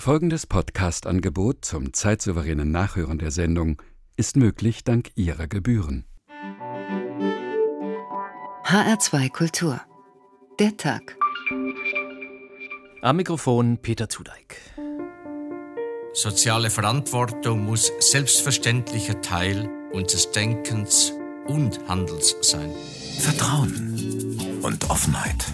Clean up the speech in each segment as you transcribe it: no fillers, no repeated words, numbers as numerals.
Folgendes Podcast-Angebot zum zeitsouveränen Nachhören der Sendung ist möglich dank Ihrer Gebühren. HR2 Kultur. Der Tag. Am Mikrofon Peter Zudeik. Soziale Verantwortung muss selbstverständlicher Teil unseres Denkens und Handelns sein. Vertrauen und Offenheit.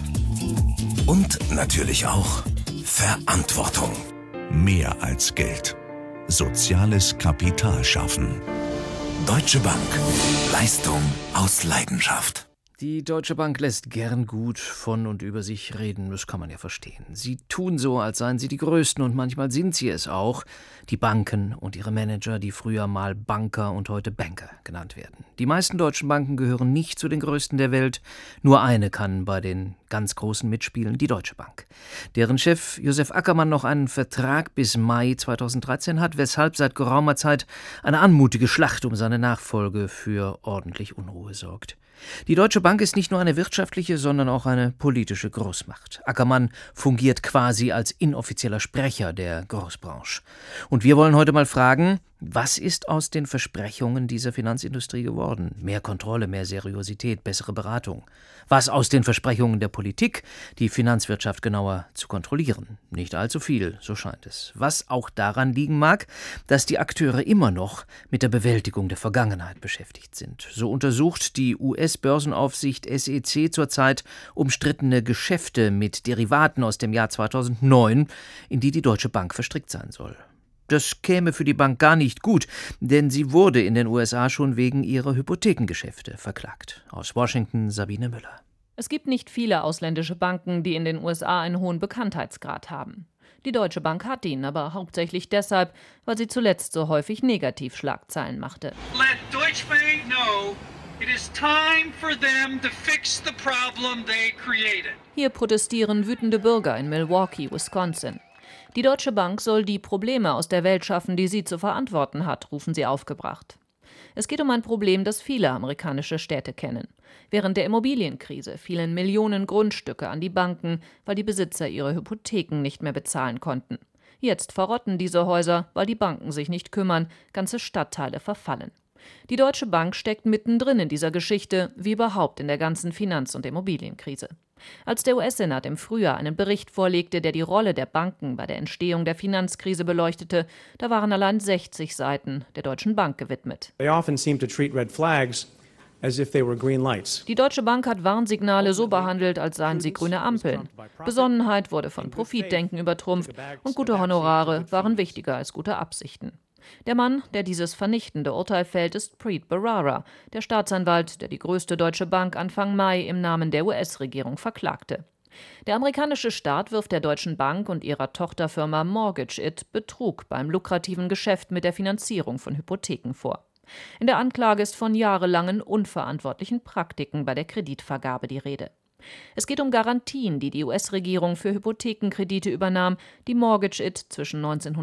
Und natürlich auch Verantwortung. Mehr als Geld. Soziales Kapital schaffen. Deutsche Bank. Leistung aus Leidenschaft. Die Deutsche Bank lässt gern gut von und über sich reden, das kann man ja verstehen. Sie tun so, als seien sie die Größten, und manchmal sind sie es auch. Die Banken und ihre Manager, die früher mal Banker und heute Banker genannt werden. Die meisten deutschen Banken gehören nicht zu den größten der Welt. Nur eine kann bei den ganz Großen mitspielen, die Deutsche Bank. Deren Chef Josef Ackermann noch einen Vertrag bis Mai 2013 hat, weshalb seit geraumer Zeit eine anmutige Schlacht um seine Nachfolge für ordentlich Unruhe sorgt. Die Deutsche Bank ist nicht nur eine wirtschaftliche, sondern auch eine politische Großmacht. Ackermann fungiert quasi als inoffizieller Sprecher der Großbranche. Und wir wollen heute mal fragen, was ist aus den Versprechungen dieser Finanzindustrie geworden? Mehr Kontrolle, mehr Seriosität, bessere Beratung. Was aus den Versprechungen der Politik, die Finanzwirtschaft genauer zu kontrollieren? Nicht allzu viel, so scheint es. Was auch daran liegen mag, dass die Akteure immer noch mit der Bewältigung der Vergangenheit beschäftigt sind. So untersucht die US-Börsenaufsicht SEC zurzeit umstrittene Geschäfte mit Derivaten aus dem Jahr 2009, in die Deutsche Bank verstrickt sein soll. Das käme für die Bank gar nicht gut, denn sie wurde in den USA schon wegen ihrer Hypothekengeschäfte verklagt. Aus Washington Sabine Müller. Es gibt nicht viele ausländische Banken, die in den USA einen hohen Bekanntheitsgrad haben. Die Deutsche Bank hat ihn, aber hauptsächlich deshalb, weil sie zuletzt so häufig Negativschlagzeilen machte. Let Deutsche Bank know it is time for them to fix the problem they created. Hier protestieren wütende Bürger in Milwaukee, Wisconsin. Die Deutsche Bank soll die Probleme aus der Welt schaffen, die sie zu verantworten hat, rufen sie aufgebracht. Es geht um ein Problem, das viele amerikanische Städte kennen. Während der Immobilienkrise fielen Millionen Grundstücke an die Banken, weil die Besitzer ihre Hypotheken nicht mehr bezahlen konnten. Jetzt verrotten diese Häuser, weil die Banken sich nicht kümmern, ganze Stadtteile verfallen. Die Deutsche Bank steckt mittendrin in dieser Geschichte, wie überhaupt in der ganzen Finanz- und Immobilienkrise. Als der US-Senat im Frühjahr einen Bericht vorlegte, der die Rolle der Banken bei der Entstehung der Finanzkrise beleuchtete, da waren allein 60 Seiten der Deutschen Bank gewidmet. They often seem to treat red flags as if they were green lights. Die Deutsche Bank hat Warnsignale so behandelt, als seien sie grüne Ampeln. Besonnenheit wurde von Profitdenken übertrumpft und gute Honorare waren wichtiger als gute Absichten. Der Mann, der dieses vernichtende Urteil fällt, ist Preet Bharara, der Staatsanwalt, der die größte deutsche Bank Anfang Mai im Namen der US-Regierung verklagte. Der amerikanische Staat wirft der Deutschen Bank und ihrer Tochterfirma Mortgage It Betrug beim lukrativen Geschäft mit der Finanzierung von Hypotheken vor. In der Anklage ist von jahrelangen unverantwortlichen Praktiken bei der Kreditvergabe die Rede. Es geht um Garantien, die die US-Regierung für Hypothekenkredite übernahm, die Mortgage It zwischen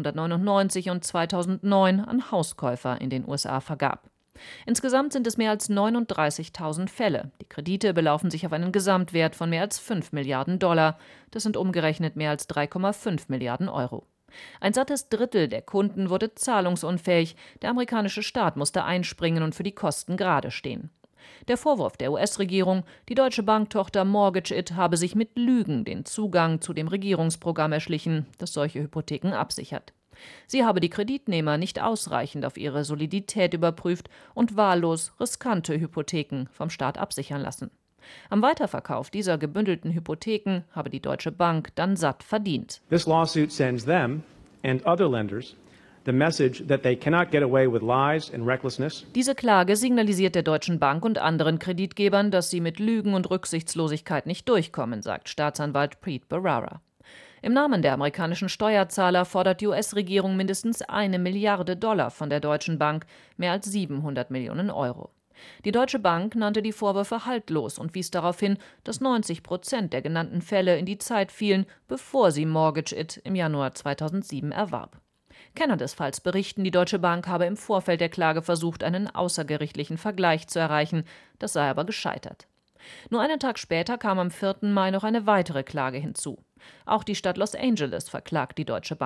1999 und 2009 an Hauskäufer in den USA vergab. Insgesamt sind es mehr als 39.000 Fälle. Die Kredite belaufen sich auf einen Gesamtwert von mehr als 5 Milliarden $. Das sind umgerechnet mehr als 3,5 Milliarden Euro. Ein sattes Drittel der Kunden wurde zahlungsunfähig. Der amerikanische Staat musste einspringen und für die Kosten gerade stehen. Der Vorwurf der US-Regierung, die deutsche Banktochter Mortgage It habe sich mit Lügen den Zugang zu dem Regierungsprogramm erschlichen, das solche Hypotheken absichert. Sie habe die Kreditnehmer nicht ausreichend auf ihre Solidität überprüft und wahllos riskante Hypotheken vom Staat absichern lassen. Am Weiterverkauf dieser gebündelten Hypotheken habe die Deutsche Bank dann satt verdient. This lawsuit sends them and other lenders the message that they cannot get away with lies and recklessness. Diese Klage signalisiert der Deutschen Bank und anderen Kreditgebern, dass sie mit Lügen und Rücksichtslosigkeit nicht durchkommen, sagt Staatsanwalt Preet Bharara. Im Namen der amerikanischen Steuerzahler fordert die US-Regierung mindestens $1 Milliarde von der Deutschen Bank, mehr als 700 Millionen Euro. Die Deutsche Bank nannte die Vorwürfe haltlos und wies darauf hin, dass 90% der genannten Fälle in die Zeit fielen, bevor sie Mortgage It im Januar 2007 erwarb. Kenner des Falls berichten, die Deutsche Bank habe im Vorfeld der Klage versucht, einen außergerichtlichen Vergleich zu erreichen. Das sei aber gescheitert. Nur einen Tag später kam am 4. Mai noch eine weitere Klage hinzu. Auch die Stadt Los Angeles verklagt die Deutsche Bank.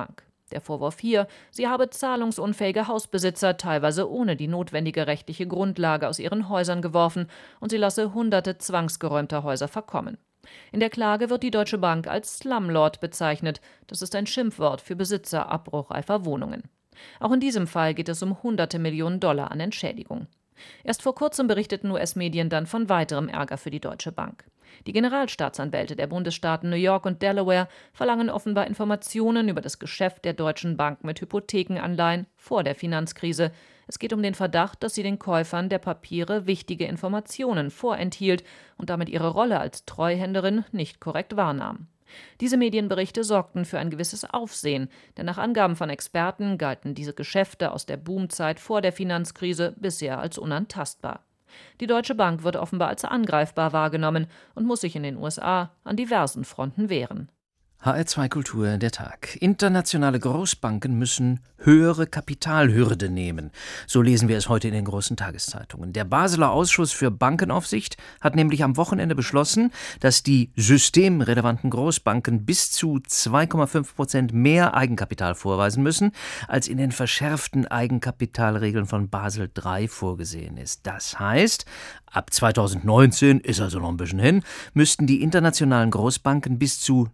Der Vorwurf hier, sie habe zahlungsunfähige Hausbesitzer teilweise ohne die notwendige rechtliche Grundlage aus ihren Häusern geworfen und sie lasse Hunderte zwangsgeräumter Häuser verkommen. In der Klage wird die Deutsche Bank als Slumlord bezeichnet. Das ist ein Schimpfwort für Besitzer abbruchreifer Wohnungen. Auch in diesem Fall geht es um hunderte Millionen Dollar an Entschädigung. Erst vor kurzem berichteten US-Medien dann von weiterem Ärger für die Deutsche Bank. Die Generalstaatsanwälte der Bundesstaaten New York und Delaware verlangen offenbar Informationen über das Geschäft der Deutschen Bank mit Hypothekenanleihen vor der Finanzkrise. Es geht um den Verdacht, dass sie den Käufern der Papiere wichtige Informationen vorenthielt und damit ihre Rolle als Treuhänderin nicht korrekt wahrnahm. Diese Medienberichte sorgten für ein gewisses Aufsehen, denn nach Angaben von Experten galten diese Geschäfte aus der Boomzeit vor der Finanzkrise bisher als unantastbar. Die Deutsche Bank wird offenbar als angreifbar wahrgenommen und muss sich in den USA an diversen Fronten wehren. HR2 Kultur, der Tag. Internationale Großbanken müssen höhere Kapitalhürde nehmen. So lesen wir es heute in den großen Tageszeitungen. Der Basler Ausschuss für Bankenaufsicht hat nämlich am Wochenende beschlossen, dass die systemrelevanten Großbanken bis zu 2,5% mehr Eigenkapital vorweisen müssen, als in den verschärften Eigenkapitalregeln von Basel III vorgesehen ist. Das heißt, ab 2019, ist also noch ein bisschen hin, müssten die internationalen Großbanken bis zu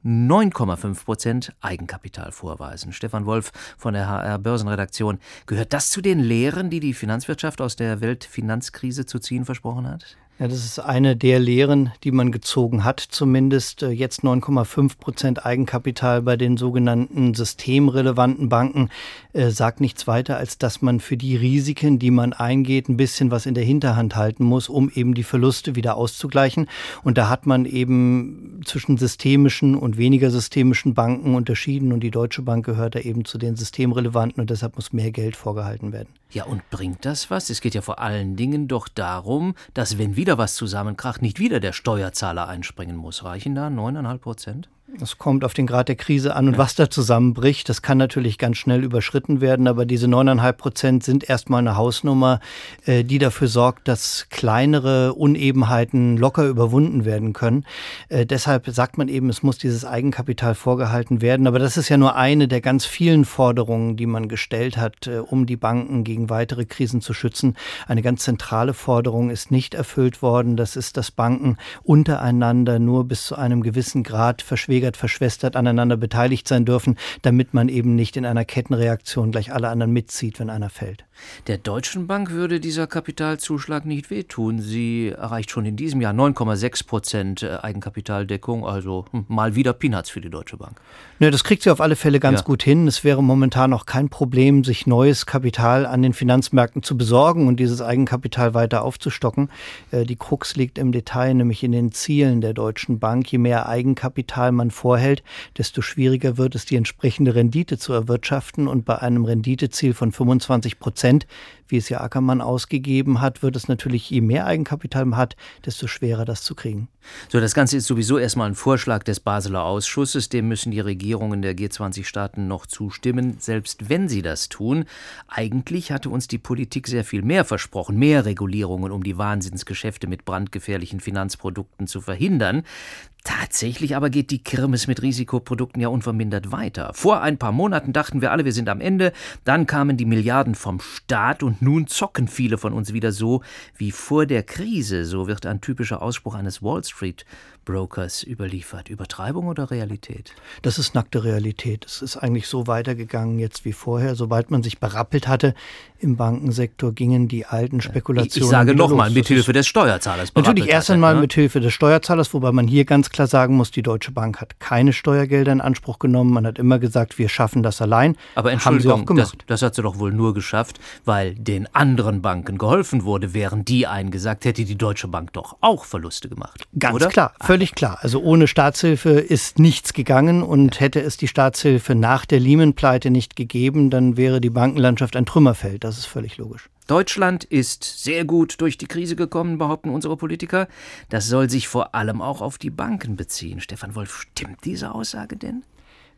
9,5% Eigenkapital vorweisen. Stefan Wolf von der HR-Börsenredaktion. Gehört das zu den Lehren, die die Finanzwirtschaft aus der Weltfinanzkrise zu ziehen versprochen hat? Ja, das ist eine der Lehren, die man gezogen hat, zumindest. Jetzt 9,5% Eigenkapital bei den sogenannten systemrelevanten Banken sagt nichts weiter, als dass man für die Risiken, die man eingeht, ein bisschen was in der Hinterhand halten muss, um eben die Verluste wieder auszugleichen. Und da hat man eben zwischen systemischen und weniger systemischen Banken unterschieden. Und die Deutsche Bank gehört da eben zu den systemrelevanten und deshalb muss mehr Geld vorgehalten werden. Ja, und bringt das was? Es geht ja vor allen Dingen doch darum, dass, wenn wieder was zusammenkracht, nicht wieder der Steuerzahler einspringen muss. Reichen da 9,5%? Es kommt auf den Grad der Krise an und was da zusammenbricht. Das kann natürlich ganz schnell überschritten werden, aber diese 9,5% sind erstmal eine Hausnummer, die dafür sorgt, dass kleinere Unebenheiten locker überwunden werden können. Deshalb sagt man eben, es muss dieses Eigenkapital vorgehalten werden. Aber das ist ja nur eine der ganz vielen Forderungen, die man gestellt hat, um die Banken gegen weitere Krisen zu schützen. Eine ganz zentrale Forderung ist nicht erfüllt worden. Das ist, dass Banken untereinander nur bis zu einem gewissen Grad verschwestert aneinander beteiligt sein dürfen, damit man eben nicht in einer Kettenreaktion gleich alle anderen mitzieht, wenn einer fällt. Der Deutschen Bank würde dieser Kapitalzuschlag nicht wehtun. Sie erreicht schon in diesem Jahr 9,6% Eigenkapitaldeckung, also mal wieder Peanuts für die Deutsche Bank. Ne, das kriegt sie auf alle Fälle ganz gut hin. Es wäre momentan auch kein Problem, sich neues Kapital an den Finanzmärkten zu besorgen und dieses Eigenkapital weiter aufzustocken. Die Krux liegt im Detail, nämlich in den Zielen der Deutschen Bank. Je mehr Eigenkapital man vorhält, desto schwieriger wird es, die entsprechende Rendite zu erwirtschaften. Und bei einem Renditeziel von 25%, wie es ja Ackermann ausgegeben hat, wird es natürlich, je mehr Eigenkapital man hat, desto schwerer das zu kriegen. So, das Ganze ist sowieso erstmal ein Vorschlag des Basler Ausschusses. Dem müssen die Regierungen der G20-Staaten noch zustimmen, selbst wenn sie das tun. Eigentlich hatte uns die Politik sehr viel mehr versprochen, mehr Regulierungen, um die Wahnsinnsgeschäfte mit brandgefährlichen Finanzprodukten zu verhindern. Tatsächlich aber geht die Kirmes mit Risikoprodukten ja unvermindert weiter. Vor ein paar Monaten dachten wir alle, wir sind am Ende. Dann kamen die Milliarden vom Staat und nun zocken viele von uns wieder so wie vor der Krise. So wird ein typischer Ausspruch eines Wall Street Brokers überliefert. Übertreibung oder Realität? Das ist nackte Realität. Es ist eigentlich so weitergegangen jetzt wie vorher. Sobald man sich berappelt hatte im Bankensektor, gingen die alten Spekulationen. Ich sage nochmal, mithilfe des Steuerzahlers. Natürlich erst einmal mithilfe des Steuerzahlers, wobei man hier ganz klar sagen muss, die Deutsche Bank hat keine Steuergelder in Anspruch genommen. Man hat immer gesagt, wir schaffen das allein. Aber Entschuldigung, das hat sie doch wohl nur geschafft, weil den anderen Banken geholfen wurde. Wären die eingesagt, hätte die Deutsche Bank doch auch Verluste gemacht. Ganz klar, völlig klar. Also ohne Staatshilfe ist nichts gegangen und hätte es die Staatshilfe nach der Lehman-Pleite nicht gegeben, dann wäre die Bankenlandschaft ein Trümmerfeld. Das ist völlig logisch. Deutschland ist sehr gut durch die Krise gekommen, behaupten unsere Politiker. Das soll sich vor allem auch auf die Banken beziehen. Stefan Wolf, stimmt diese Aussage denn?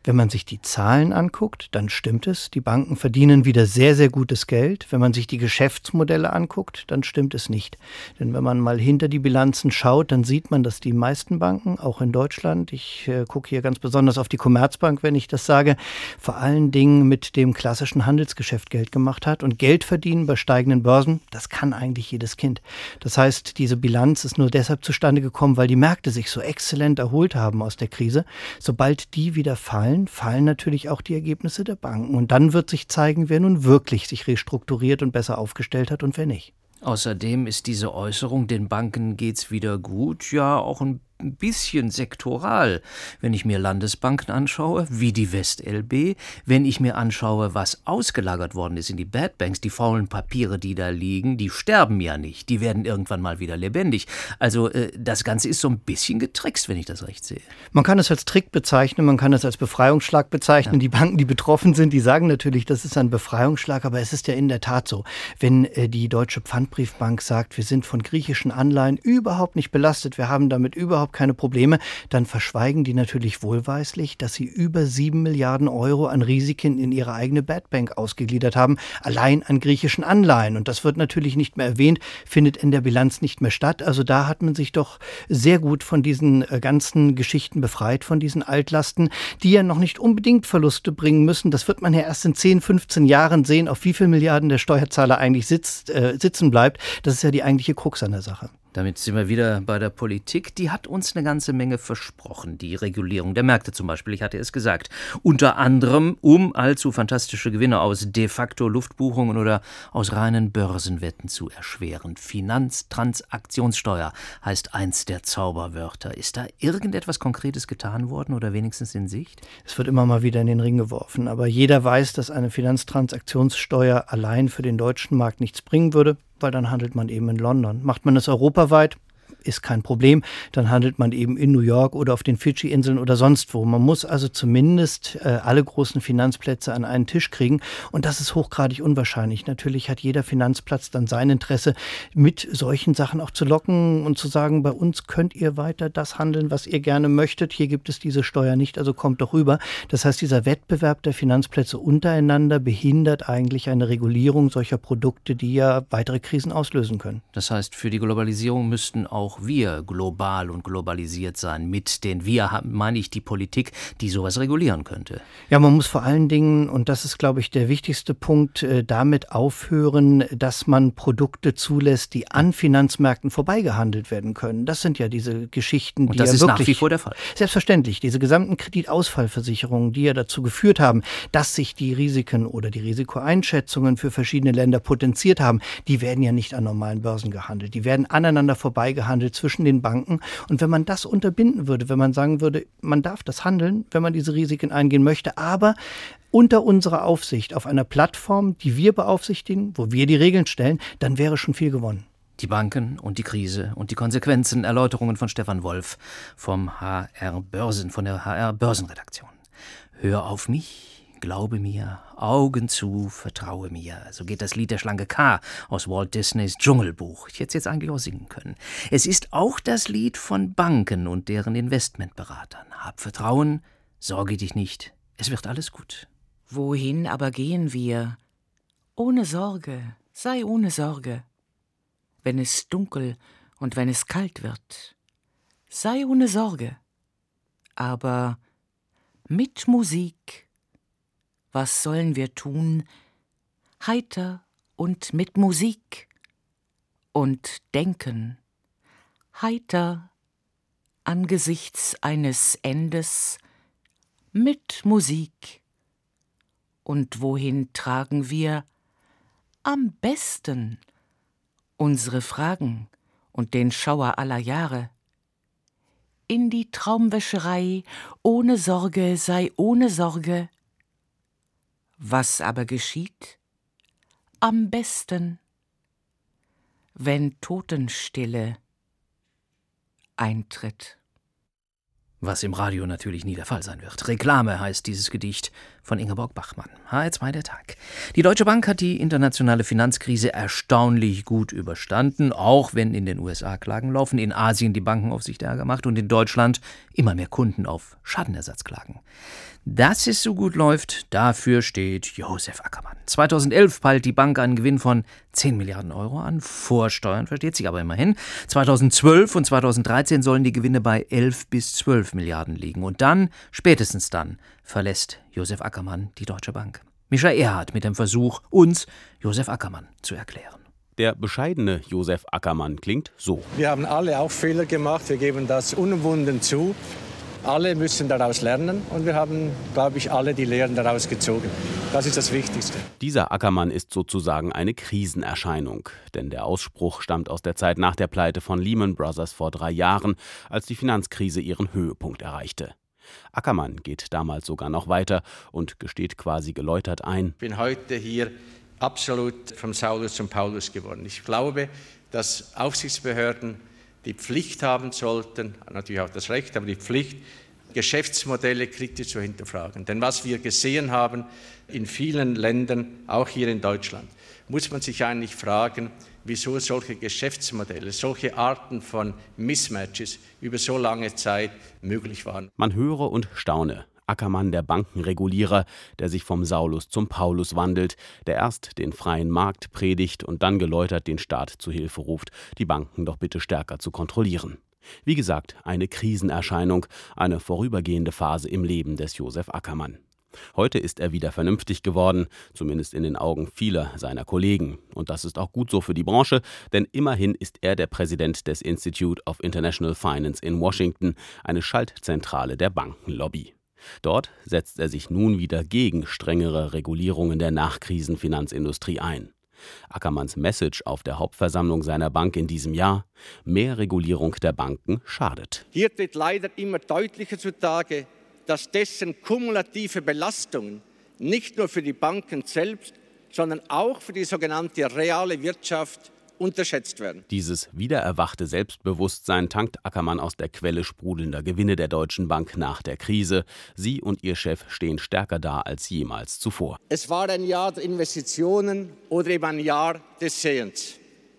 Wenn man sich die Zahlen anguckt, dann stimmt es. Die Banken verdienen wieder sehr, sehr gutes Geld. Wenn man sich die Geschäftsmodelle anguckt, dann stimmt es nicht. Denn wenn man mal hinter die Bilanzen schaut, dann sieht man, dass die meisten Banken, auch in Deutschland, ich gucke hier ganz besonders auf die Commerzbank, wenn ich das sage, vor allen Dingen mit dem klassischen Handelsgeschäft Geld gemacht hat. Und Geld verdienen bei steigenden Börsen, das kann eigentlich jedes Kind. Das heißt, diese Bilanz ist nur deshalb zustande gekommen, weil die Märkte sich so exzellent erholt haben aus der Krise. Sobald die wieder fallen natürlich auch die Ergebnisse der Banken. Und dann wird sich zeigen, wer nun wirklich sich restrukturiert und besser aufgestellt hat und wer nicht. Außerdem ist diese Äußerung, den Banken geht's wieder gut, ja auch ein bisschen sektoral. Wenn ich mir Landesbanken anschaue, wie die WestLB, wenn ich mir anschaue, was ausgelagert worden ist in die Bad Banks, die faulen Papiere, die da liegen, die sterben ja nicht, die werden irgendwann mal wieder lebendig. Also das Ganze ist so ein bisschen getrickst, wenn ich das recht sehe. Man kann es als Trick bezeichnen, man kann es als Befreiungsschlag bezeichnen. Ja. Die Banken, die betroffen sind, die sagen natürlich, das ist ein Befreiungsschlag, aber es ist ja in der Tat so. Wenn die Deutsche Pfandbriefbank sagt, wir sind von griechischen Anleihen überhaupt nicht belastet, wir haben damit überhaupt keine Probleme, dann verschweigen die natürlich wohlweislich, dass sie über 7 Milliarden Euro an Risiken in ihre eigene Bad Bank ausgegliedert haben, allein an griechischen Anleihen. Und das wird natürlich nicht mehr erwähnt, findet in der Bilanz nicht mehr statt. Also da hat man sich doch sehr gut von diesen ganzen Geschichten befreit, von diesen Altlasten, die ja noch nicht unbedingt Verluste bringen müssen. Das wird man ja erst in 10, 15 Jahren sehen, auf wie viel Milliarden der Steuerzahler eigentlich sitzen bleibt. Das ist ja die eigentliche Krux an der Sache. Damit sind wir wieder bei der Politik. Die hat uns eine ganze Menge versprochen. Die Regulierung der Märkte zum Beispiel, ich hatte es gesagt. Unter anderem, um allzu fantastische Gewinne aus de facto Luftbuchungen oder aus reinen Börsenwetten zu erschweren. Finanztransaktionssteuer heißt eins der Zauberwörter. Ist da irgendetwas Konkretes getan worden oder wenigstens in Sicht? Es wird immer mal wieder in den Ring geworfen. Aber jeder weiß, dass eine Finanztransaktionssteuer allein für den deutschen Markt nichts bringen würde, weil dann handelt man eben in London. Macht man es europaweit, ist kein Problem. Dann handelt man eben in New York oder auf den Fidschi-Inseln oder sonst wo. Man muss also zumindest alle großen Finanzplätze an einen Tisch kriegen. Und das ist hochgradig unwahrscheinlich. Natürlich hat jeder Finanzplatz dann sein Interesse, mit solchen Sachen auch zu locken und zu sagen, bei uns könnt ihr weiter das handeln, was ihr gerne möchtet. Hier gibt es diese Steuer nicht, also kommt doch rüber. Das heißt, dieser Wettbewerb der Finanzplätze untereinander behindert eigentlich eine Regulierung solcher Produkte, die ja weitere Krisen auslösen können. Das heißt, für die Globalisierung müssten auch wir global und globalisiert sein. Mit den wir meine ich die Politik, die sowas regulieren könnte. Ja, man muss vor allen Dingen, und das ist, glaube ich, der wichtigste Punkt, damit aufhören, dass man Produkte zulässt, die an Finanzmärkten vorbeigehandelt werden können. Das sind ja diese Geschichten, und das ist nach wie vor der Fall. Selbstverständlich. Diese gesamten Kreditausfallversicherungen, die ja dazu geführt haben, dass sich die Risiken oder die Risikoeinschätzungen für verschiedene Länder potenziert haben, die werden ja nicht an normalen Börsen gehandelt. Die werden aneinander vorbeigehandelt zwischen den Banken. Und wenn man das unterbinden würde, wenn man sagen würde, man darf das handeln, wenn man diese Risiken eingehen möchte, aber unter unserer Aufsicht auf einer Plattform, die wir beaufsichtigen, wo wir die Regeln stellen, dann wäre schon viel gewonnen. Die Banken und die Krise und die Konsequenzen, Erläuterungen von Stefan Wolf von der HR Börsenredaktion. Hör auf mich. Glaube mir, Augen zu, vertraue mir. So geht das Lied der Schlange K aus Walt Disneys Dschungelbuch. Ich hätte es jetzt eigentlich auch singen können. Es ist auch das Lied von Banken und deren Investmentberatern. Hab Vertrauen, sorge dich nicht, es wird alles gut. Wohin aber gehen wir? Ohne Sorge, sei ohne Sorge. Wenn es dunkel und wenn es kalt wird, sei ohne Sorge. Aber mit Musik. Was sollen wir tun? Heiter und mit Musik. Und denken. Heiter angesichts eines Endes mit Musik. Und wohin tragen wir am besten unsere Fragen und den Schauer aller Jahre? In die Traumwäscherei, ohne Sorge, sei ohne Sorge. Was aber geschieht? Am besten, wenn Totenstille eintritt. Was im Radio natürlich nie der Fall sein wird. Reklame heißt dieses Gedicht von Ingeborg Bachmann. HR2 der Tag. Die Deutsche Bank hat die internationale Finanzkrise erstaunlich gut überstanden, auch wenn in den USA Klagen laufen, in Asien die Bankenaufsicht Ärger macht und in Deutschland immer mehr Kunden auf Schadenersatz klagen. Dass es so gut läuft, dafür steht Josef Ackermann. 2011 peilt die Bank einen Gewinn von 10 Milliarden Euro an, vor Steuern, versteht sich aber immerhin. 2012 und 2013 sollen die Gewinne bei 11 bis 12 Milliarden liegen. Und dann, spätestens dann, verlässt Josef Ackermann die Deutsche Bank. Mischa Erhardt mit dem Versuch, uns Josef Ackermann zu erklären. Der bescheidene Josef Ackermann klingt so. Wir haben alle auch Fehler gemacht, wir geben das unumwunden zu. Alle müssen daraus lernen und wir haben, glaube ich, alle die Lehren daraus gezogen. Das ist das Wichtigste. Dieser Ackermann ist sozusagen eine Krisenerscheinung. Denn der Ausspruch stammt aus der Zeit nach der Pleite von Lehman Brothers vor 3 Jahren, als die Finanzkrise ihren Höhepunkt erreichte. Ackermann geht damals sogar noch weiter und gesteht quasi geläutert ein: Ich bin heute hier absolut vom Saulus zum Paulus geworden. Ich glaube, dass Aufsichtsbehörden die Pflicht haben sollten, natürlich auch das Recht, aber die Pflicht, Geschäftsmodelle kritisch zu hinterfragen. Denn was wir gesehen haben in vielen Ländern, auch hier in Deutschland, muss man sich eigentlich fragen, wieso solche Geschäftsmodelle, solche Arten von Mismatches über so lange Zeit möglich waren. Man höre und staune. Ackermann, der Bankenregulierer, der sich vom Saulus zum Paulus wandelt, der erst den freien Markt predigt und dann geläutert den Staat zu Hilfe ruft, die Banken doch bitte stärker zu kontrollieren. Wie gesagt, eine Krisenerscheinung, eine vorübergehende Phase im Leben des Josef Ackermann. Heute ist er wieder vernünftig geworden, zumindest in den Augen vieler seiner Kollegen. Und das ist auch gut so für die Branche, denn immerhin ist er der Präsident des Institute of International Finance in Washington, eine Schaltzentrale der Bankenlobby. Dort setzt er sich nun wieder gegen strengere Regulierungen der Nachkrisenfinanzindustrie ein. Ackermanns Message auf der Hauptversammlung seiner Bank in diesem Jahr: Mehr Regulierung der Banken schadet. Hier tritt leider immer deutlicher zutage, dass dessen kumulative Belastungen nicht nur für die Banken selbst, sondern auch für die sogenannte reale Wirtschaft unterschätzt werden. Dieses wiedererwachte Selbstbewusstsein tankt Ackermann aus der Quelle sprudelnder Gewinne der Deutschen Bank nach der Krise. Sie und ihr Chef stehen stärker da als jemals zuvor. Es war ein Jahr der Investitionen oder eben ein Jahr des Sehens.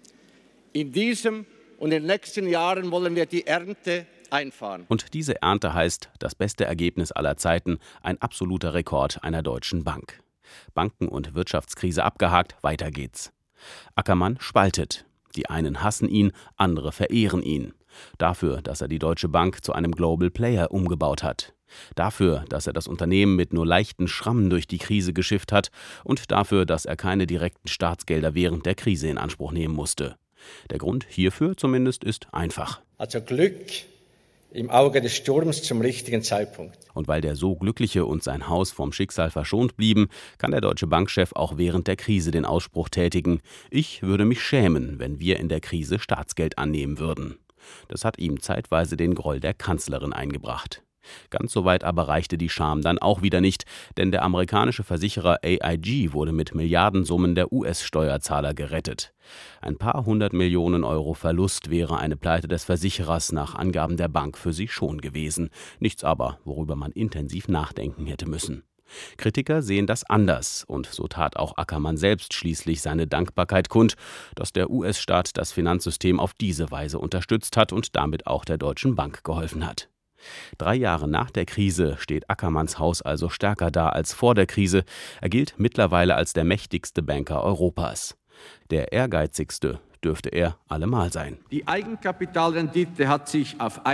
In diesem und in den nächsten Jahren wollen wir die Ernte einfahren. Und diese Ernte heißt das beste Ergebnis aller Zeiten, ein absoluter Rekord einer deutschen Bank. Banken- und Wirtschaftskrise abgehakt, weiter geht's. Ackermann spaltet. Die einen hassen ihn, andere verehren ihn. Dafür, dass er die Deutsche Bank zu einem Global Player umgebaut hat. Dafür, dass er das Unternehmen mit nur leichten Schrammen durch die Krise geschifft hat. Und dafür, dass er keine direkten Staatsgelder während der Krise in Anspruch nehmen musste. Der Grund hierfür zumindest ist einfach. Also Glück im Auge des Sturms zum richtigen Zeitpunkt. Und weil der so Glückliche und sein Haus vom Schicksal verschont blieben, kann der Deutsche Bankchef auch während der Krise den Ausspruch tätigen: Ich würde mich schämen, wenn wir in der Krise Staatsgeld annehmen würden. Das hat ihm zeitweise den Groll der Kanzlerin eingebracht. Ganz so weit aber reichte die Scham dann auch wieder nicht, denn der amerikanische Versicherer AIG wurde mit Milliardensummen der US-Steuerzahler gerettet. Ein paar 100 Millionen Euro Verlust wäre eine Pleite des Versicherers nach Angaben der Bank für sie schon gewesen. Nichts aber, worüber man intensiv nachdenken hätte müssen. Kritiker sehen das anders, und so tat auch Ackermann selbst schließlich seine Dankbarkeit kund, dass der US-Staat das Finanzsystem auf diese Weise unterstützt hat und damit auch der Deutschen Bank geholfen hat. 3 Jahre nach der Krise steht Ackermanns Haus also stärker da als vor der Krise. Er gilt mittlerweile als der mächtigste Banker Europas. Der ehrgeizigste dürfte er allemal sein. Die Eigenkapitalrendite hat sich auf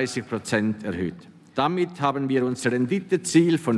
31% erhöht. Damit haben wir unser Renditeziel von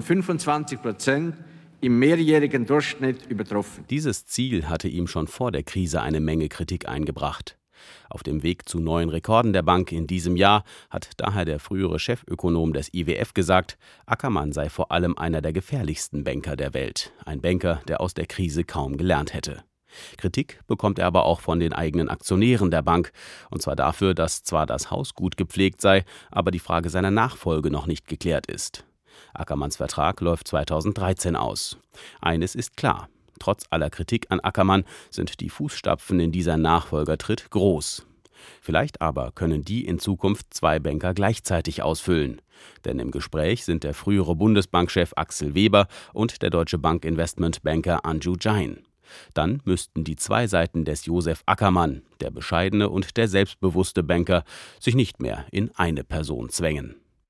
25% im mehrjährigen Durchschnitt übertroffen. Dieses Ziel hatte ihm schon vor der Krise eine Menge Kritik eingebracht. Auf dem Weg zu neuen Rekorden der Bank in diesem Jahr hat daher der frühere Chefökonom des IWF gesagt, Ackermann sei vor allem einer der gefährlichsten Banker der Welt. Ein Banker, der aus der Krise kaum gelernt hätte. Kritik bekommt er aber auch von den eigenen Aktionären der Bank. Und zwar dafür, dass zwar das Haus gut gepflegt sei, aber die Frage seiner Nachfolge noch nicht geklärt ist. Ackermanns Vertrag läuft 2013 aus. Eines ist klar: Trotz aller Kritik an Ackermann sind die Fußstapfen in dieser Nachfolgertritt groß. Vielleicht aber können die in Zukunft 2 Banker gleichzeitig ausfüllen. Denn im Gespräch sind der frühere Bundesbankchef Axel Weber und der Deutsche Bank Investmentbanker Anju Jain. Dann müssten die 2 Seiten des Josef Ackermann, der bescheidene und der selbstbewusste Banker, sich nicht mehr in eine Person zwängen.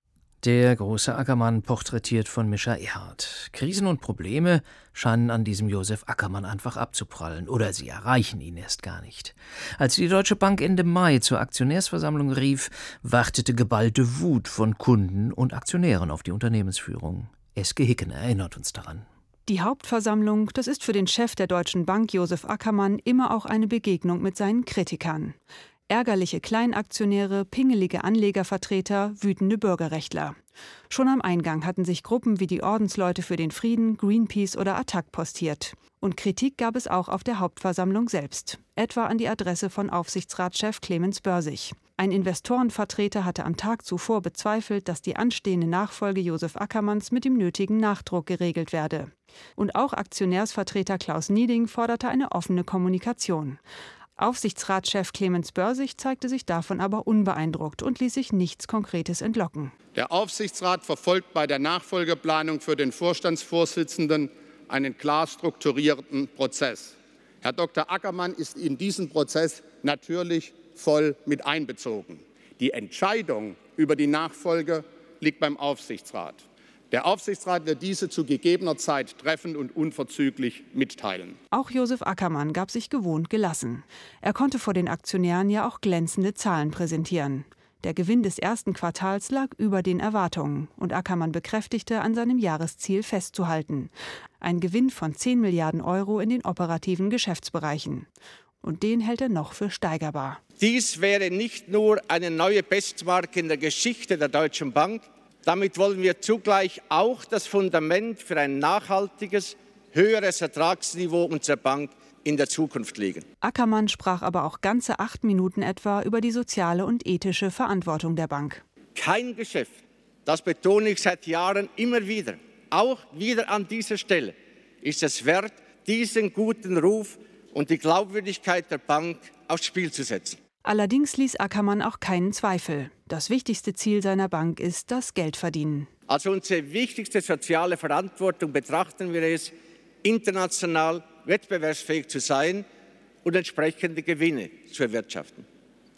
Der große Ackermann, porträtiert von Mischa Ehrhardt. Krisen und Probleme scheinen an diesem Josef Ackermann einfach abzuprallen. Oder sie erreichen ihn erst gar nicht. Als die Deutsche Bank Ende Mai zur Aktionärsversammlung rief, wartete geballte Wut von Kunden und Aktionären auf die Unternehmensführung. Eske Hicken erinnert uns daran. Die Hauptversammlung, das ist für den Chef der Deutschen Bank, Josef Ackermann, immer auch eine Begegnung mit seinen Kritikern. Ärgerliche Kleinaktionäre, pingelige Anlegervertreter, wütende Bürgerrechtler. Schon am Eingang hatten sich Gruppen wie die Ordensleute für den Frieden, Greenpeace oder Attac postiert. Und Kritik gab es auch auf der Hauptversammlung selbst, etwa an die Adresse von Aufsichtsratschef Clemens Börsig. Ein Investorenvertreter hatte am Tag zuvor bezweifelt, dass die anstehende Nachfolge Josef Ackermanns mit dem nötigen Nachdruck geregelt werde. Und auch Aktionärsvertreter Klaus Nieding forderte eine offene Kommunikation. Aufsichtsratschef Clemens Börsig zeigte sich davon aber unbeeindruckt und ließ sich nichts Konkretes entlocken. Der Aufsichtsrat verfolgt bei der Nachfolgeplanung für den Vorstandsvorsitzenden einen klar strukturierten Prozess. Herr Dr. Ackermann ist in diesen Prozess natürlich voll mit einbezogen. Die Entscheidung über die Nachfolge liegt beim Aufsichtsrat. Der Aufsichtsrat wird diese zu gegebener Zeit treffen und unverzüglich mitteilen. Auch Josef Ackermann gab sich gewohnt gelassen. Er konnte vor den Aktionären ja auch glänzende Zahlen präsentieren. Der Gewinn des ersten Quartals lag über den Erwartungen und Ackermann bekräftigte, an seinem Jahresziel festzuhalten. Ein Gewinn von 10 Milliarden Euro in den operativen Geschäftsbereichen. Und den hält er noch für steigerbar. Dies wäre nicht nur eine neue Bestmarke in der Geschichte der Deutschen Bank. Damit wollen wir zugleich auch das Fundament für ein nachhaltiges, höheres Ertragsniveau unserer Bank in der Zukunft legen. Ackermann sprach aber auch ganze 8 Minuten etwa über die soziale und ethische Verantwortung der Bank. Kein Geschäft, das betone ich seit Jahren immer wieder, auch wieder an dieser Stelle, ist es wert, diesen guten Ruf und die Glaubwürdigkeit der Bank aufs Spiel zu setzen. Allerdings ließ Ackermann auch keinen Zweifel. Das wichtigste Ziel seiner Bank ist das Geldverdienen. Als unsere wichtigste soziale Verantwortung betrachten wir es, international wettbewerbsfähig zu sein und entsprechende Gewinne zu erwirtschaften.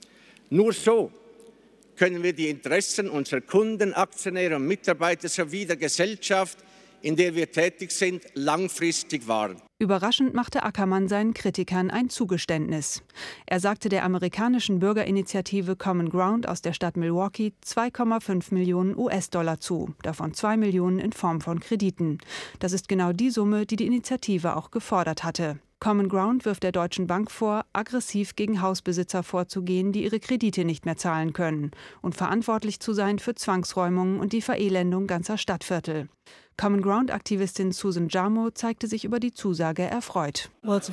Nur so können wir die Interessen unserer Kunden, Aktionäre und Mitarbeiter sowie der Gesellschaft, in der wir tätig sind, langfristig wahren. Überraschend machte Ackermann seinen Kritikern ein Zugeständnis. Er sagte der amerikanischen Bürgerinitiative Common Ground aus der Stadt Milwaukee 2,5 Millionen US-Dollar zu, davon 2 Millionen in Form von Krediten. Das ist genau die Summe, die die Initiative auch gefordert hatte. Common Ground wirft der Deutschen Bank vor, aggressiv gegen Hausbesitzer vorzugehen, die ihre Kredite nicht mehr zahlen können, und verantwortlich zu sein für Zwangsräumungen und die Verelendung ganzer Stadtviertel. Common Ground-Aktivistin Susan Jarmo zeigte sich über die Zusage erfreut. Es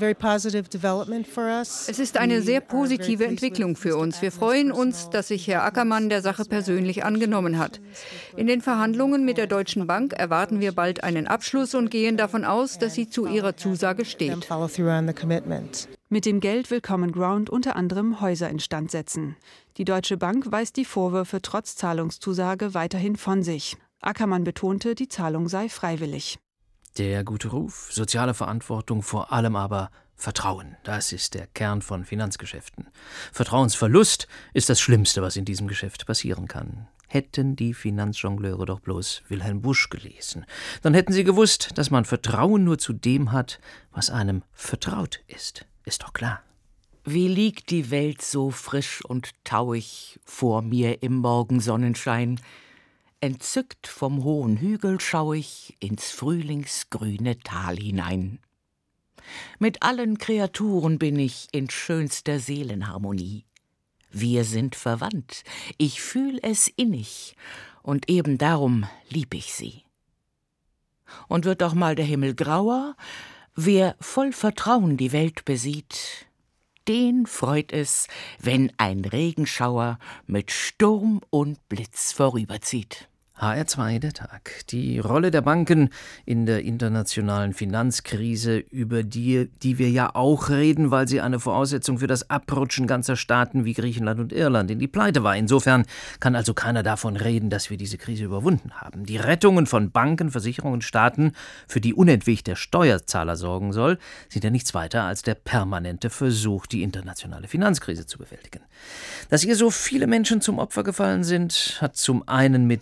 ist eine sehr positive Entwicklung für uns. Wir freuen uns, dass sich Herr Ackermann der Sache persönlich angenommen hat. In den Verhandlungen mit der Deutschen Bank erwarten wir bald einen Abschluss und gehen davon aus, dass sie zu ihrer Zusage steht. Mit dem Geld will Common Ground unter anderem Häuser instand setzen. Die Deutsche Bank weist die Vorwürfe trotz Zahlungszusage weiterhin von sich. Ackermann betonte, die Zahlung sei freiwillig. Der gute Ruf, soziale Verantwortung, vor allem aber Vertrauen. Das ist der Kern von Finanzgeschäften. Vertrauensverlust ist das Schlimmste, was in diesem Geschäft passieren kann. Hätten die Finanzjongleure doch bloß Wilhelm Busch gelesen. Dann hätten sie gewusst, dass man Vertrauen nur zu dem hat, was einem vertraut ist. Ist doch klar. Wie liegt die Welt so frisch und tauig vor mir im Morgensonnenschein? Entzückt vom hohen Hügel schau ich ins frühlingsgrüne Tal hinein. Mit allen Kreaturen bin ich in schönster Seelenharmonie. Wir sind verwandt, ich fühl es innig, und eben darum lieb ich sie. Und wird auch mal der Himmel grauer, wer voll Vertrauen die Welt besieht, den freut es, wenn ein Regenschauer mit Sturm und Blitz vorüberzieht. HR2, der Tag. Die Rolle der Banken in der internationalen Finanzkrise, über die wir ja auch reden, weil sie eine Voraussetzung für das Abrutschen ganzer Staaten wie Griechenland und Irland in die Pleite war. Insofern kann also keiner davon reden, dass wir diese Krise überwunden haben. Die Rettungen von Banken, Versicherungen, Staaten, für die unentwegt der Steuerzahler sorgen soll, sind ja nichts weiter als der permanente Versuch, die internationale Finanzkrise zu bewältigen. Dass ihr so viele Menschen zum Opfer gefallen sind, hat zum einen mit dem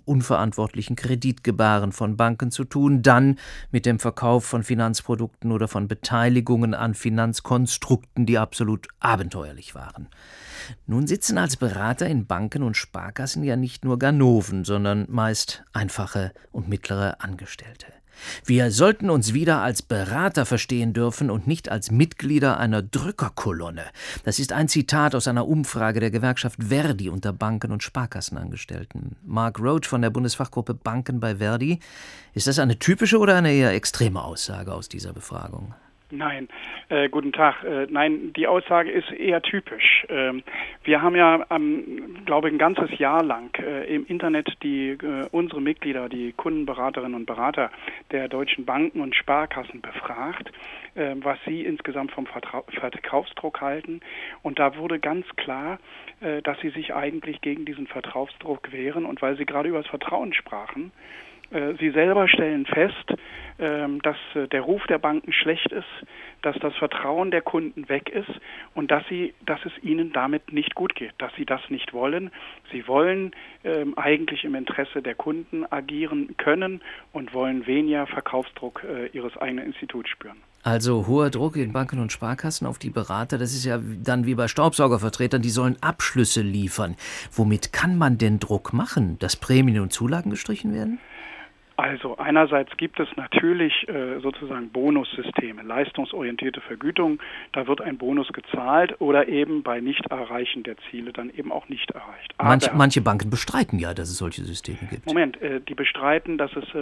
unverantwortlichen Kreditgebaren von Banken zu tun, dann mit dem Verkauf von Finanzprodukten oder von Beteiligungen an Finanzkonstrukten, die absolut abenteuerlich waren. Nun sitzen als Berater in Banken und Sparkassen ja nicht nur Ganoven, sondern meist einfache und mittlere Angestellte. Wir sollten uns wieder als Berater verstehen dürfen und nicht als Mitglieder einer Drückerkolonne. Das ist ein Zitat aus einer Umfrage der Gewerkschaft Verdi unter Banken- und Sparkassenangestellten. Mark Roach von der Bundesfachgruppe Banken bei Verdi. Ist das eine typische oder eine eher extreme Aussage aus dieser Befragung? Nein, guten Tag. Nein, die Aussage ist eher typisch. Wir haben ja, glaube ich, ein ganzes Jahr lang im Internet unsere Mitglieder, die Kundenberaterinnen und Berater der deutschen Banken und Sparkassen befragt, was sie insgesamt vom Verkaufsdruck halten. Und da wurde ganz klar, dass sie sich eigentlich gegen diesen Verkaufsdruck wehren. Und weil Sie gerade über das Vertrauen sprachen, Sie selber stellen fest, dass der Ruf der Banken schlecht ist, dass das Vertrauen der Kunden weg ist und dass es ihnen damit nicht gut geht, dass sie das nicht wollen. Sie wollen eigentlich im Interesse der Kunden agieren können und wollen weniger Verkaufsdruck ihres eigenen Instituts spüren. Also hoher Druck in Banken und Sparkassen auf die Berater, das ist ja dann wie bei Staubsaugervertretern, die sollen Abschlüsse liefern. Womit kann man denn Druck machen, dass Prämien und Zulagen gestrichen werden? Also einerseits gibt es natürlich sozusagen Bonussysteme, leistungsorientierte Vergütung. Da wird ein Bonus gezahlt oder eben bei Nichterreichen der Ziele dann eben auch nicht erreicht. Aber manche Banken bestreiten ja, dass es solche Systeme gibt. Moment, die bestreiten, dass es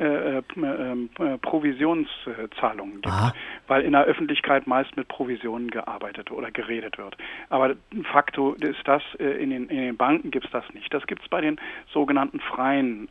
Provisionszahlungen gibt, weil in der Öffentlichkeit meist mit Provisionen gearbeitet oder geredet wird. Aber de facto ist das, in den Banken gibt es das nicht. Das gibt es bei den sogenannten freien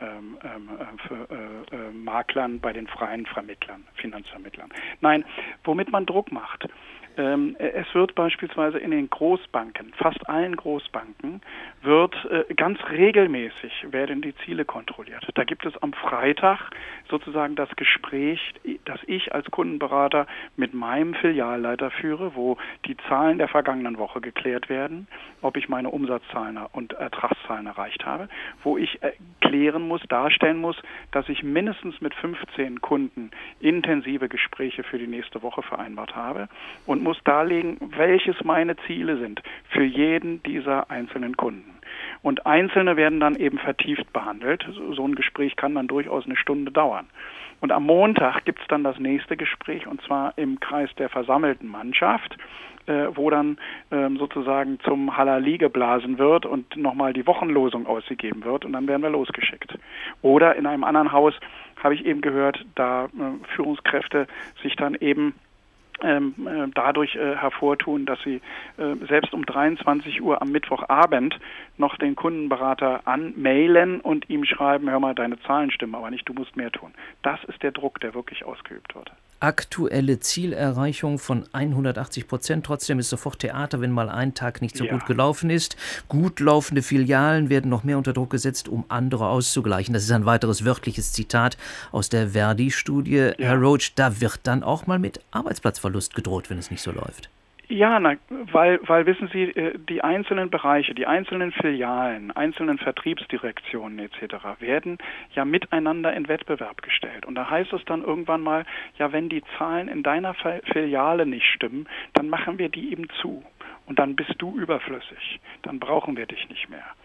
Maklern, bei den freien Vermittlern, Finanzvermittlern. Nein, womit man Druck macht. Es wird beispielsweise in den Großbanken, fast allen Großbanken, wird ganz regelmäßig werden die Ziele kontrolliert. Da gibt es am Freitag sozusagen das Gespräch, das ich als Kundenberater mit meinem Filialleiter führe, wo die Zahlen der vergangenen Woche geklärt werden, ob ich meine Umsatzzahlen und Ertragszahlen erreicht habe, wo ich klären muss, darstellen muss, dass ich mindestens mit 15 Kunden intensive Gespräche für die nächste Woche vereinbart habe und muss darlegen, welches meine Ziele sind für jeden dieser einzelnen Kunden. Und einzelne werden dann eben vertieft behandelt. So ein Gespräch kann dann durchaus eine Stunde dauern. Und am Montag gibt es dann das nächste Gespräch, und zwar im Kreis der versammelten Mannschaft, wo dann sozusagen zum Halali geblasen wird und nochmal die Wochenlosung ausgegeben wird, und dann werden wir losgeschickt. Oder in einem anderen Haus habe ich eben gehört, da Führungskräfte sich dann eben dadurch hervortun, dass sie selbst um 23 Uhr am Mittwochabend noch den Kundenberater anmailen und ihm schreiben, hör mal, deine Zahlen stimmen aber nicht, du musst mehr tun. Das ist der Druck, der wirklich ausgeübt wird. Aktuelle Zielerreichung von 180%. Trotzdem ist sofort Theater, wenn mal ein Tag nicht so gut gelaufen ist. Gut laufende Filialen werden noch mehr unter Druck gesetzt, um andere auszugleichen. Das ist ein weiteres wörtliches Zitat aus der Verdi-Studie. Ja. Herr Roach, da wird dann auch mal mit Arbeitsplatzverlust gedroht, wenn es nicht so läuft. Ja, weil wissen Sie, die einzelnen Bereiche, die einzelnen Filialen, einzelnen Vertriebsdirektionen etc. werden ja miteinander in Wettbewerb gestellt. Und da heißt es dann irgendwann mal, ja, wenn die Zahlen in deiner Filiale nicht stimmen, dann machen wir die eben zu. Und dann bist du überflüssig. Dann brauchen wir dich nicht mehr.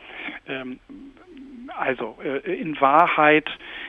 Also in Wahrheit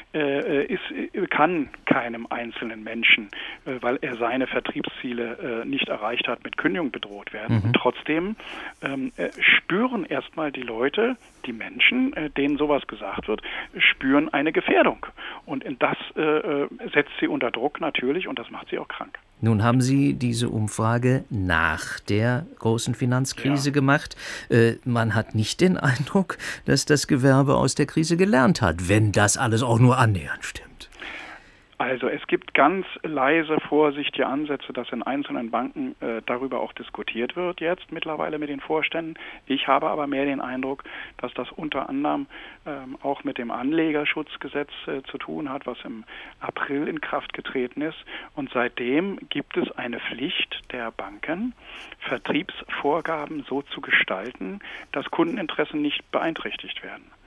kann keinem einzelnen Menschen, weil er seine Vertriebsziele nicht erreicht hat, mit Kündigung bedroht werden. Und trotzdem spüren erstmal die Leute, die Menschen, denen sowas gesagt wird, spüren eine Gefährdung. Und das setzt sie unter Druck natürlich, und das macht sie auch krank. Nun haben Sie diese Umfrage nach der großen Finanzkrise gemacht. Man hat nicht den Eindruck, dass das Gewerbe aus der Krise gelernt hat, wenn das alles auch nur annähernd stimmt. Also es gibt ganz leise, vorsichtige Ansätze, dass in einzelnen Banken darüber auch diskutiert wird jetzt mittlerweile mit den Vorständen. Ich habe aber mehr den Eindruck, dass das unter anderem auch mit dem Anlegerschutzgesetz zu tun hat, was im April in Kraft getreten ist. Und seitdem gibt es eine Pflicht der Banken, Vertriebsvorgaben so zu gestalten, dass Kundeninteressen nicht beeinträchtigt werden.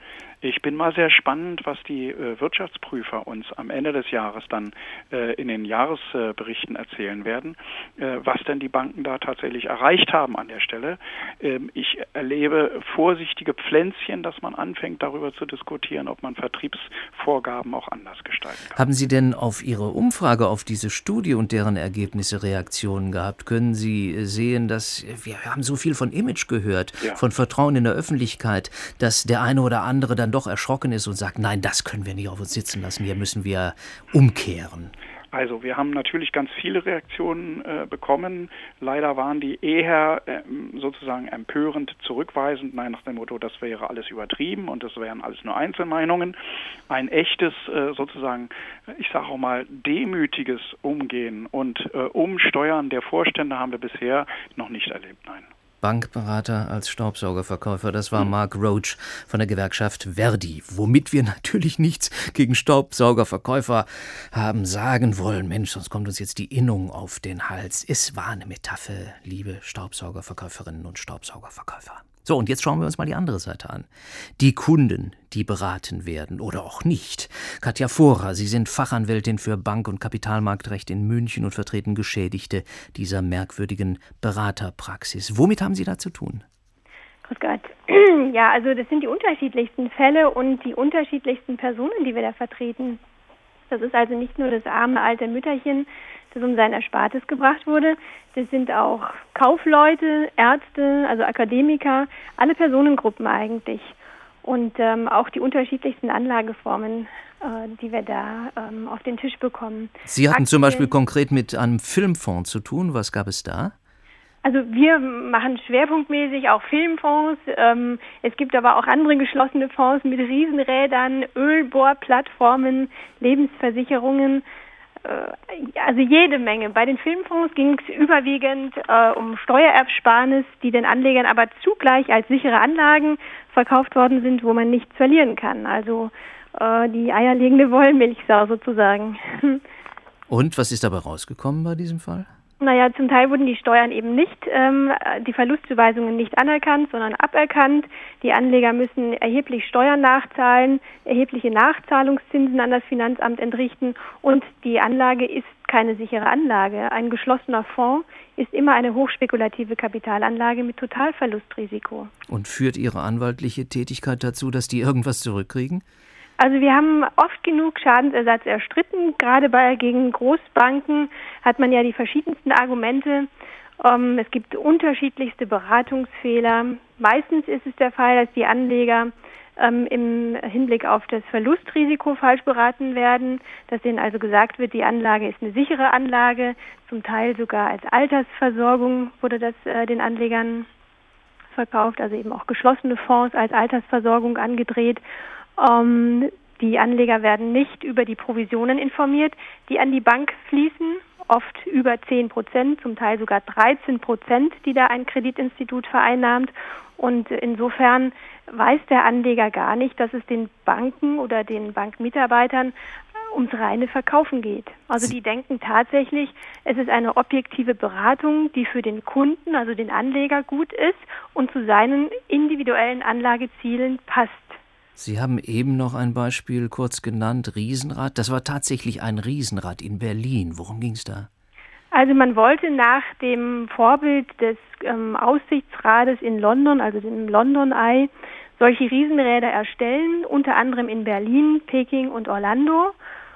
Ich bin mal sehr spannend, was die Wirtschaftsprüfer uns am Ende des Jahres dann in den Jahresberichten erzählen werden, was denn die Banken da tatsächlich erreicht haben an der Stelle. Ich erlebe vorsichtige Pflänzchen, dass man anfängt, darüber zu diskutieren, ob man Vertriebsvorgaben auch anders gestalten kann. Haben Sie denn auf Ihre Umfrage, auf diese Studie und deren Ergebnisse Reaktionen gehabt? Können Sie sehen, dass wir haben so viel von Image gehört, von Vertrauen in der Öffentlichkeit, dass der eine oder andere dann doch erschrocken ist und sagt, nein, das können wir nicht auf uns sitzen lassen, hier müssen wir umkehren? Also wir haben natürlich ganz viele Reaktionen bekommen. Leider waren die eher sozusagen empörend zurückweisend, nein, nach dem Motto, das wäre alles übertrieben und das wären alles nur Einzelmeinungen. Ein echtes sozusagen, ich sage auch mal, demütiges Umgehen und Umsteuern der Vorstände haben wir bisher noch nicht erlebt, nein. Bankberater als Staubsaugerverkäufer, das war Mark Roach von der Gewerkschaft Verdi. Womit wir natürlich nichts gegen Staubsaugerverkäufer haben sagen wollen. Mensch, sonst kommt uns jetzt die Innung auf den Hals. Es war eine Metapher, liebe Staubsaugerverkäuferinnen und Staubsaugerverkäufer. So, und jetzt schauen wir uns mal die andere Seite an. Die Kunden, die beraten werden oder auch nicht. Katja Vohrer, Sie sind Fachanwältin für Bank- und Kapitalmarktrecht in München und vertreten Geschädigte dieser merkwürdigen Beraterpraxis. Womit haben Sie da zu tun? Grüß Gott. Ja, also das sind die unterschiedlichsten Fälle und die unterschiedlichsten Personen, die wir da vertreten. Das ist also nicht nur das arme alte Mütterchen, das um sein Erspartes gebracht wurde. Das sind auch Kaufleute, Ärzte, also Akademiker, alle Personengruppen eigentlich. Und auch die unterschiedlichsten Anlageformen, die wir da auf den Tisch bekommen. Sie hatten zum Beispiel konkret mit einem Filmfonds zu tun. Was gab es da? Also wir machen schwerpunktmäßig auch Filmfonds. Es gibt aber auch andere geschlossene Fonds mit Riesenrädern, Ölbohrplattformen, Lebensversicherungen. Also jede Menge. Bei den Filmfonds ging es überwiegend um Steuerersparnis, die den Anlegern aber zugleich als sichere Anlagen verkauft worden sind, wo man nichts verlieren kann. Also die eierlegende Wollmilchsau sozusagen. Und was ist dabei rausgekommen bei diesem Fall? Naja, zum Teil wurden die Steuern eben nicht, die Verlustzuweisungen nicht anerkannt, sondern aberkannt. Die Anleger müssen erheblich Steuern nachzahlen, erhebliche Nachzahlungszinsen an das Finanzamt entrichten und die Anlage ist keine sichere Anlage. Ein geschlossener Fonds ist immer eine hochspekulative Kapitalanlage mit Totalverlustrisiko. Und führt Ihre anwaltliche Tätigkeit dazu, dass die irgendwas zurückkriegen? Also wir haben oft genug Schadensersatz erstritten. Gerade gegen Großbanken hat man ja die verschiedensten Argumente. Es gibt unterschiedlichste Beratungsfehler. Meistens ist es der Fall, dass die Anleger im Hinblick auf das Verlustrisiko falsch beraten werden, dass denen also gesagt wird, die Anlage ist eine sichere Anlage, zum Teil sogar als Altersversorgung wurde das den Anlegern verkauft, also eben auch geschlossene Fonds als Altersversorgung angedreht. Die Anleger werden nicht über die Provisionen informiert, die an die Bank fließen, oft über 10%, zum Teil sogar 13%, die da ein Kreditinstitut vereinnahmt. Und insofern weiß der Anleger gar nicht, dass es den Banken oder den Bankmitarbeitern ums reine Verkaufen geht. Also die denken tatsächlich, es ist eine objektive Beratung, die für den Kunden, also den Anleger, gut ist und zu seinen individuellen Anlagezielen passt. Sie haben eben noch ein Beispiel kurz genannt, Riesenrad. Das war tatsächlich ein Riesenrad in Berlin. Worum ging es da? Also man wollte nach dem Vorbild des Aussichtsrades in London, also dem London Eye, solche Riesenräder erstellen, unter anderem in Berlin, Peking und Orlando.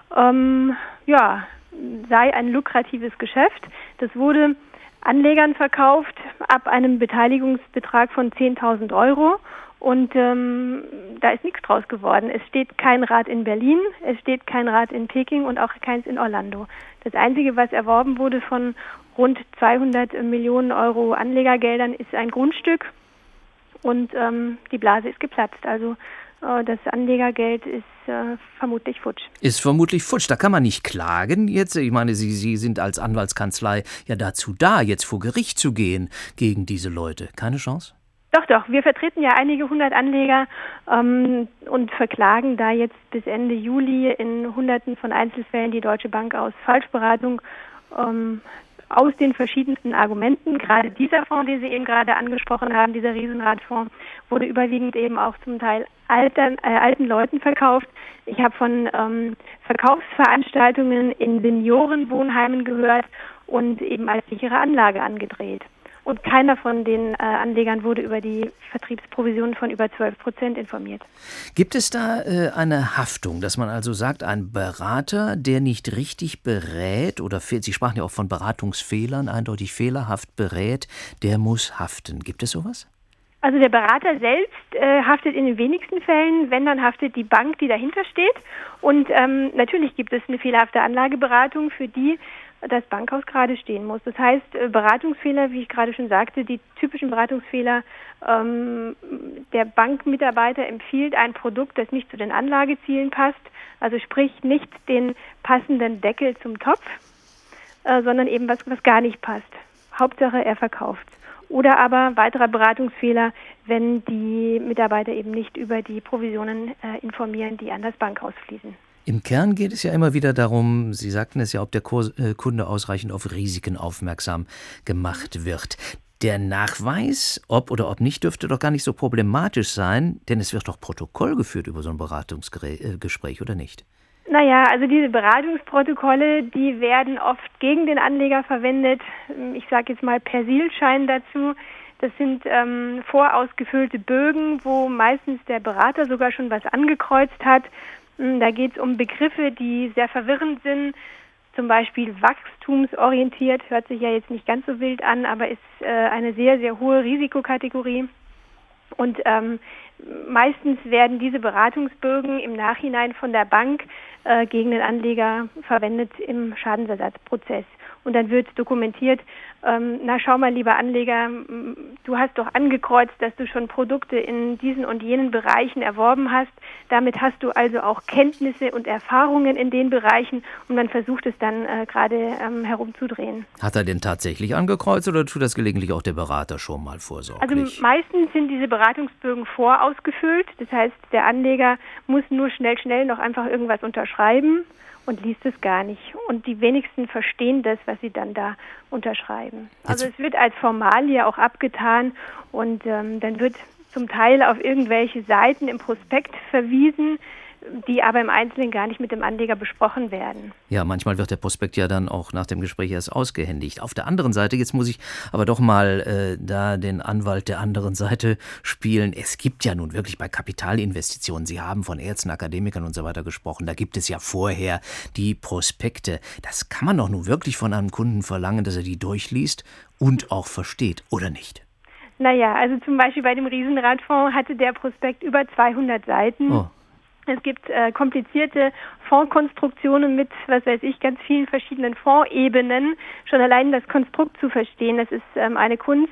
Sei ein lukratives Geschäft. Das wurde Anlegern verkauft ab einem Beteiligungsbetrag von 10.000 Euro. Und da ist nichts draus geworden. Es steht kein Rad in Berlin, es steht kein Rad in Peking und auch keins in Orlando. Das Einzige, was erworben wurde von rund 200 Millionen Euro Anlegergeldern, ist ein Grundstück und die Blase ist geplatzt. Also das Anlegergeld ist vermutlich futsch. Ist vermutlich futsch. Da kann man nicht klagen jetzt. Ich meine, Sie sind als Anwaltskanzlei ja dazu da, jetzt vor Gericht zu gehen gegen diese Leute. Keine Chance? Doch. Wir vertreten ja einige hundert Anleger und verklagen da jetzt bis Ende Juli in Hunderten von Einzelfällen die Deutsche Bank aus Falschberatung. aus den verschiedensten Argumenten. Gerade dieser Fonds, den Sie eben gerade angesprochen haben, dieser Riesenradfonds, wurde überwiegend eben auch zum Teil alten Leuten verkauft. Ich habe von Verkaufsveranstaltungen in Seniorenwohnheimen gehört und eben als sichere Anlage angedreht. Und keiner von den Anlegern wurde über die Vertriebsprovisionen von über 12% informiert. Gibt es da eine Haftung, dass man also sagt, ein Berater, der nicht richtig berät oder Sie sprachen ja auch von Beratungsfehlern, eindeutig fehlerhaft berät, der muss haften. Gibt es sowas? Also der Berater selbst haftet in den wenigsten Fällen, wenn, dann haftet die Bank, die dahinter steht. Und natürlich gibt es eine fehlerhafte Anlageberatung, für die das Bankhaus gerade stehen muss. Das heißt, Beratungsfehler, wie ich gerade schon sagte, die typischen Beratungsfehler, der Bankmitarbeiter empfiehlt ein Produkt, das nicht zu den Anlagezielen passt, also sprich nicht den passenden Deckel zum Topf, sondern eben was gar nicht passt. Hauptsache, er verkauft. Oder aber weiterer Beratungsfehler, wenn die Mitarbeiter eben nicht über die Provisionen informieren, die an das Bankhaus fließen. Im Kern geht es ja immer wieder darum, Sie sagten es ja, ob der Kunde ausreichend auf Risiken aufmerksam gemacht wird. Der Nachweis, ob oder ob nicht, dürfte doch gar nicht so problematisch sein, denn es wird doch Protokoll geführt über so ein Beratungsgespräch, oder nicht? Naja, also diese Beratungsprotokolle, die werden oft gegen den Anleger verwendet. Ich sage jetzt mal Persilschein dazu. Das sind vorausgefüllte Bögen, wo meistens der Berater sogar schon was angekreuzt hat. Da geht es um Begriffe, die sehr verwirrend sind, zum Beispiel wachstumsorientiert, hört sich ja jetzt nicht ganz so wild an, aber ist eine sehr, sehr hohe Risikokategorie. Und meistens werden diese Beratungsbögen im Nachhinein von der Bank gegen den Anleger verwendet im Schadensersatzprozess. Und dann wird dokumentiert, na schau mal, lieber Anleger, du hast doch angekreuzt, dass du schon Produkte in diesen und jenen Bereichen erworben hast. Damit hast du also auch Kenntnisse und Erfahrungen in den Bereichen und man versucht es dann gerade herumzudrehen. Hat er denn tatsächlich angekreuzt oder tut das gelegentlich auch der Berater schon mal vorsorglich? Also meistens sind diese Beratungsbögen vorausgefüllt. Das heißt, der Anleger muss nur schnell noch einfach irgendwas unterschreiben und liest es gar nicht. Und die wenigsten verstehen das, was sie dann da unterschreiben. Also es wird als Formalie auch abgetan und dann wird zum Teil auf irgendwelche Seiten im Prospekt verwiesen, die aber im Einzelnen gar nicht mit dem Anleger besprochen werden. Ja, manchmal wird der Prospekt ja dann auch nach dem Gespräch erst ausgehändigt. Auf der anderen Seite, jetzt muss ich aber doch mal da den Anwalt der anderen Seite spielen. Es gibt ja nun wirklich bei Kapitalinvestitionen, Sie haben von Ärzten, Akademikern und so weiter gesprochen, da gibt es ja vorher die Prospekte. Das kann man doch nun wirklich von einem Kunden verlangen, dass er die durchliest und auch versteht, oder nicht? Naja, also zum Beispiel bei dem Riesenradfonds hatte der Prospekt über 200 Seiten. Oh. Es gibt komplizierte Fondskonstruktionen mit, was weiß ich, ganz vielen verschiedenen Fondsebenen. Schon allein das Konstrukt zu verstehen, das ist eine Kunst.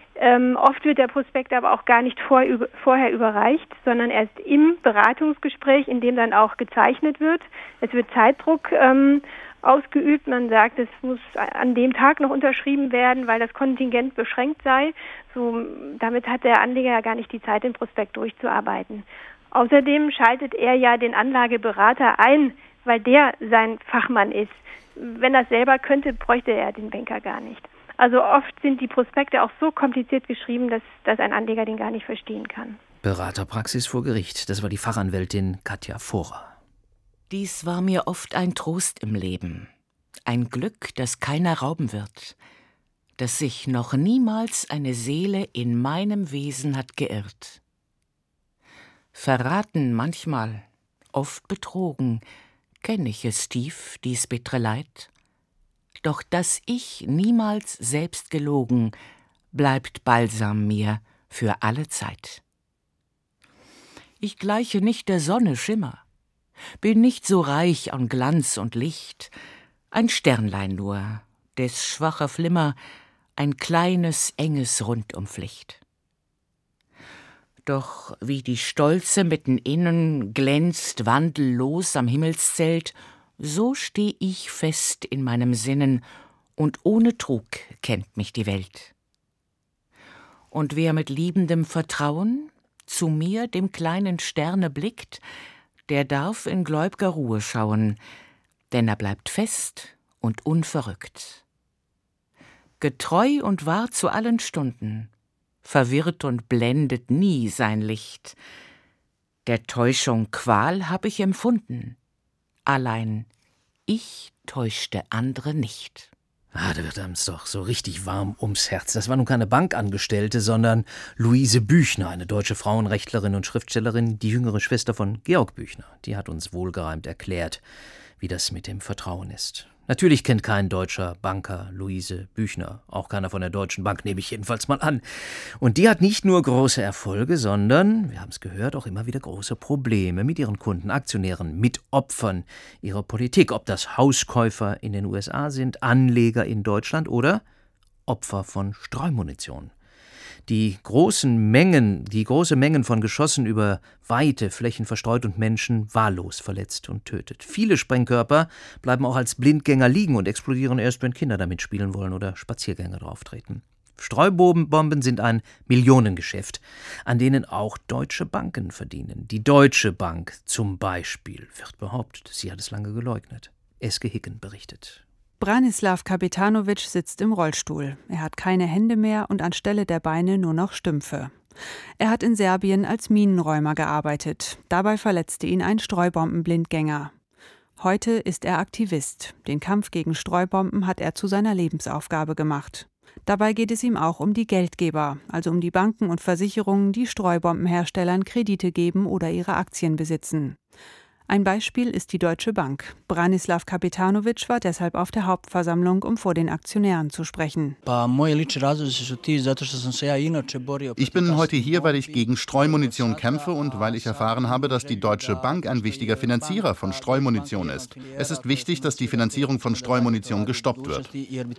Oft wird der Prospekt aber auch gar nicht vorher überreicht, sondern erst im Beratungsgespräch, in dem dann auch gezeichnet wird. Es wird Zeitdruck ausgeübt. Man sagt, es muss an dem Tag noch unterschrieben werden, weil das Kontingent beschränkt sei. So, damit hat der Anleger ja gar nicht die Zeit, den Prospekt durchzuarbeiten. Außerdem schaltet er ja den Anlageberater ein, weil der sein Fachmann ist. Wenn er es selber könnte, bräuchte er den Banker gar nicht. Also oft sind die Prospekte auch so kompliziert geschrieben, dass ein Anleger den gar nicht verstehen kann. Beraterpraxis vor Gericht, das war die Fachanwältin Katja Vohrer. Dies war mir oft ein Trost im Leben, ein Glück, das keiner rauben wird, dass sich noch niemals eine Seele in meinem Wesen hat geirrt. Verraten manchmal, oft betrogen, kenn ich es tief, dies bittere Leid. Doch dass ich niemals selbst gelogen, bleibt Balsam mir für alle Zeit. Ich gleiche nicht der Sonne Schimmer, bin nicht so reich an Glanz und Licht, ein Sternlein nur, des schwacher Flimmer, ein kleines, enges Rund umflicht. Doch wie die Stolze mitten innen glänzt wandellos am Himmelszelt, so steh ich fest in meinem Sinnen und ohne Trug kennt mich die Welt. Und wer mit liebendem Vertrauen zu mir, dem kleinen Sterne, blickt, der darf in gläub'ger Ruhe schauen, denn er bleibt fest und unverrückt. Getreu und wahr zu allen Stunden, verwirrt und blendet nie sein Licht. Der Täuschung Qual hab ich empfunden, allein ich täuschte andere nicht. Da wird einem doch so richtig warm ums Herz. Das war nun keine Bankangestellte, sondern Luise Büchner, eine deutsche Frauenrechtlerin und Schriftstellerin, die jüngere Schwester von Georg Büchner. Die hat uns wohlgereimt erklärt, wie das mit dem Vertrauen ist. Natürlich kennt kein deutscher Banker Luise Büchner, auch keiner von der Deutschen Bank, nehme ich jedenfalls mal an. Und die hat nicht nur große Erfolge, sondern, wir haben es gehört, auch immer wieder große Probleme mit ihren Kunden, Aktionären, mit Opfern ihrer Politik. Ob das Hauskäufer in den USA sind, Anleger in Deutschland oder Opfer von Streumunition. Die große Mengen von Geschossen über weite Flächen verstreut und Menschen wahllos verletzt und tötet. Viele Sprengkörper bleiben auch als Blindgänger liegen und explodieren erst, wenn Kinder damit spielen wollen oder Spaziergänger drauftreten. Streubomben sind ein Millionengeschäft, an denen auch deutsche Banken verdienen. Die Deutsche Bank zum Beispiel wird behauptet, sie hat es lange geleugnet. Eske Hicken berichtet. Branislav Kapitanovic sitzt im Rollstuhl. Er hat keine Hände mehr und anstelle der Beine nur noch Stümpfe. Er hat in Serbien als Minenräumer gearbeitet. Dabei verletzte ihn ein Streubombenblindgänger. Heute ist er Aktivist. Den Kampf gegen Streubomben hat er zu seiner Lebensaufgabe gemacht. Dabei geht es ihm auch um die Geldgeber, also um die Banken und Versicherungen, die Streubombenherstellern Kredite geben oder ihre Aktien besitzen. Ein Beispiel ist die Deutsche Bank. Branislav Kapitanovic war deshalb auf der Hauptversammlung, um vor den Aktionären zu sprechen. Ich bin heute hier, weil ich gegen Streumunition kämpfe und weil ich erfahren habe, dass die Deutsche Bank ein wichtiger Finanzierer von Streumunition ist. Es ist wichtig, dass die Finanzierung von Streumunition gestoppt wird.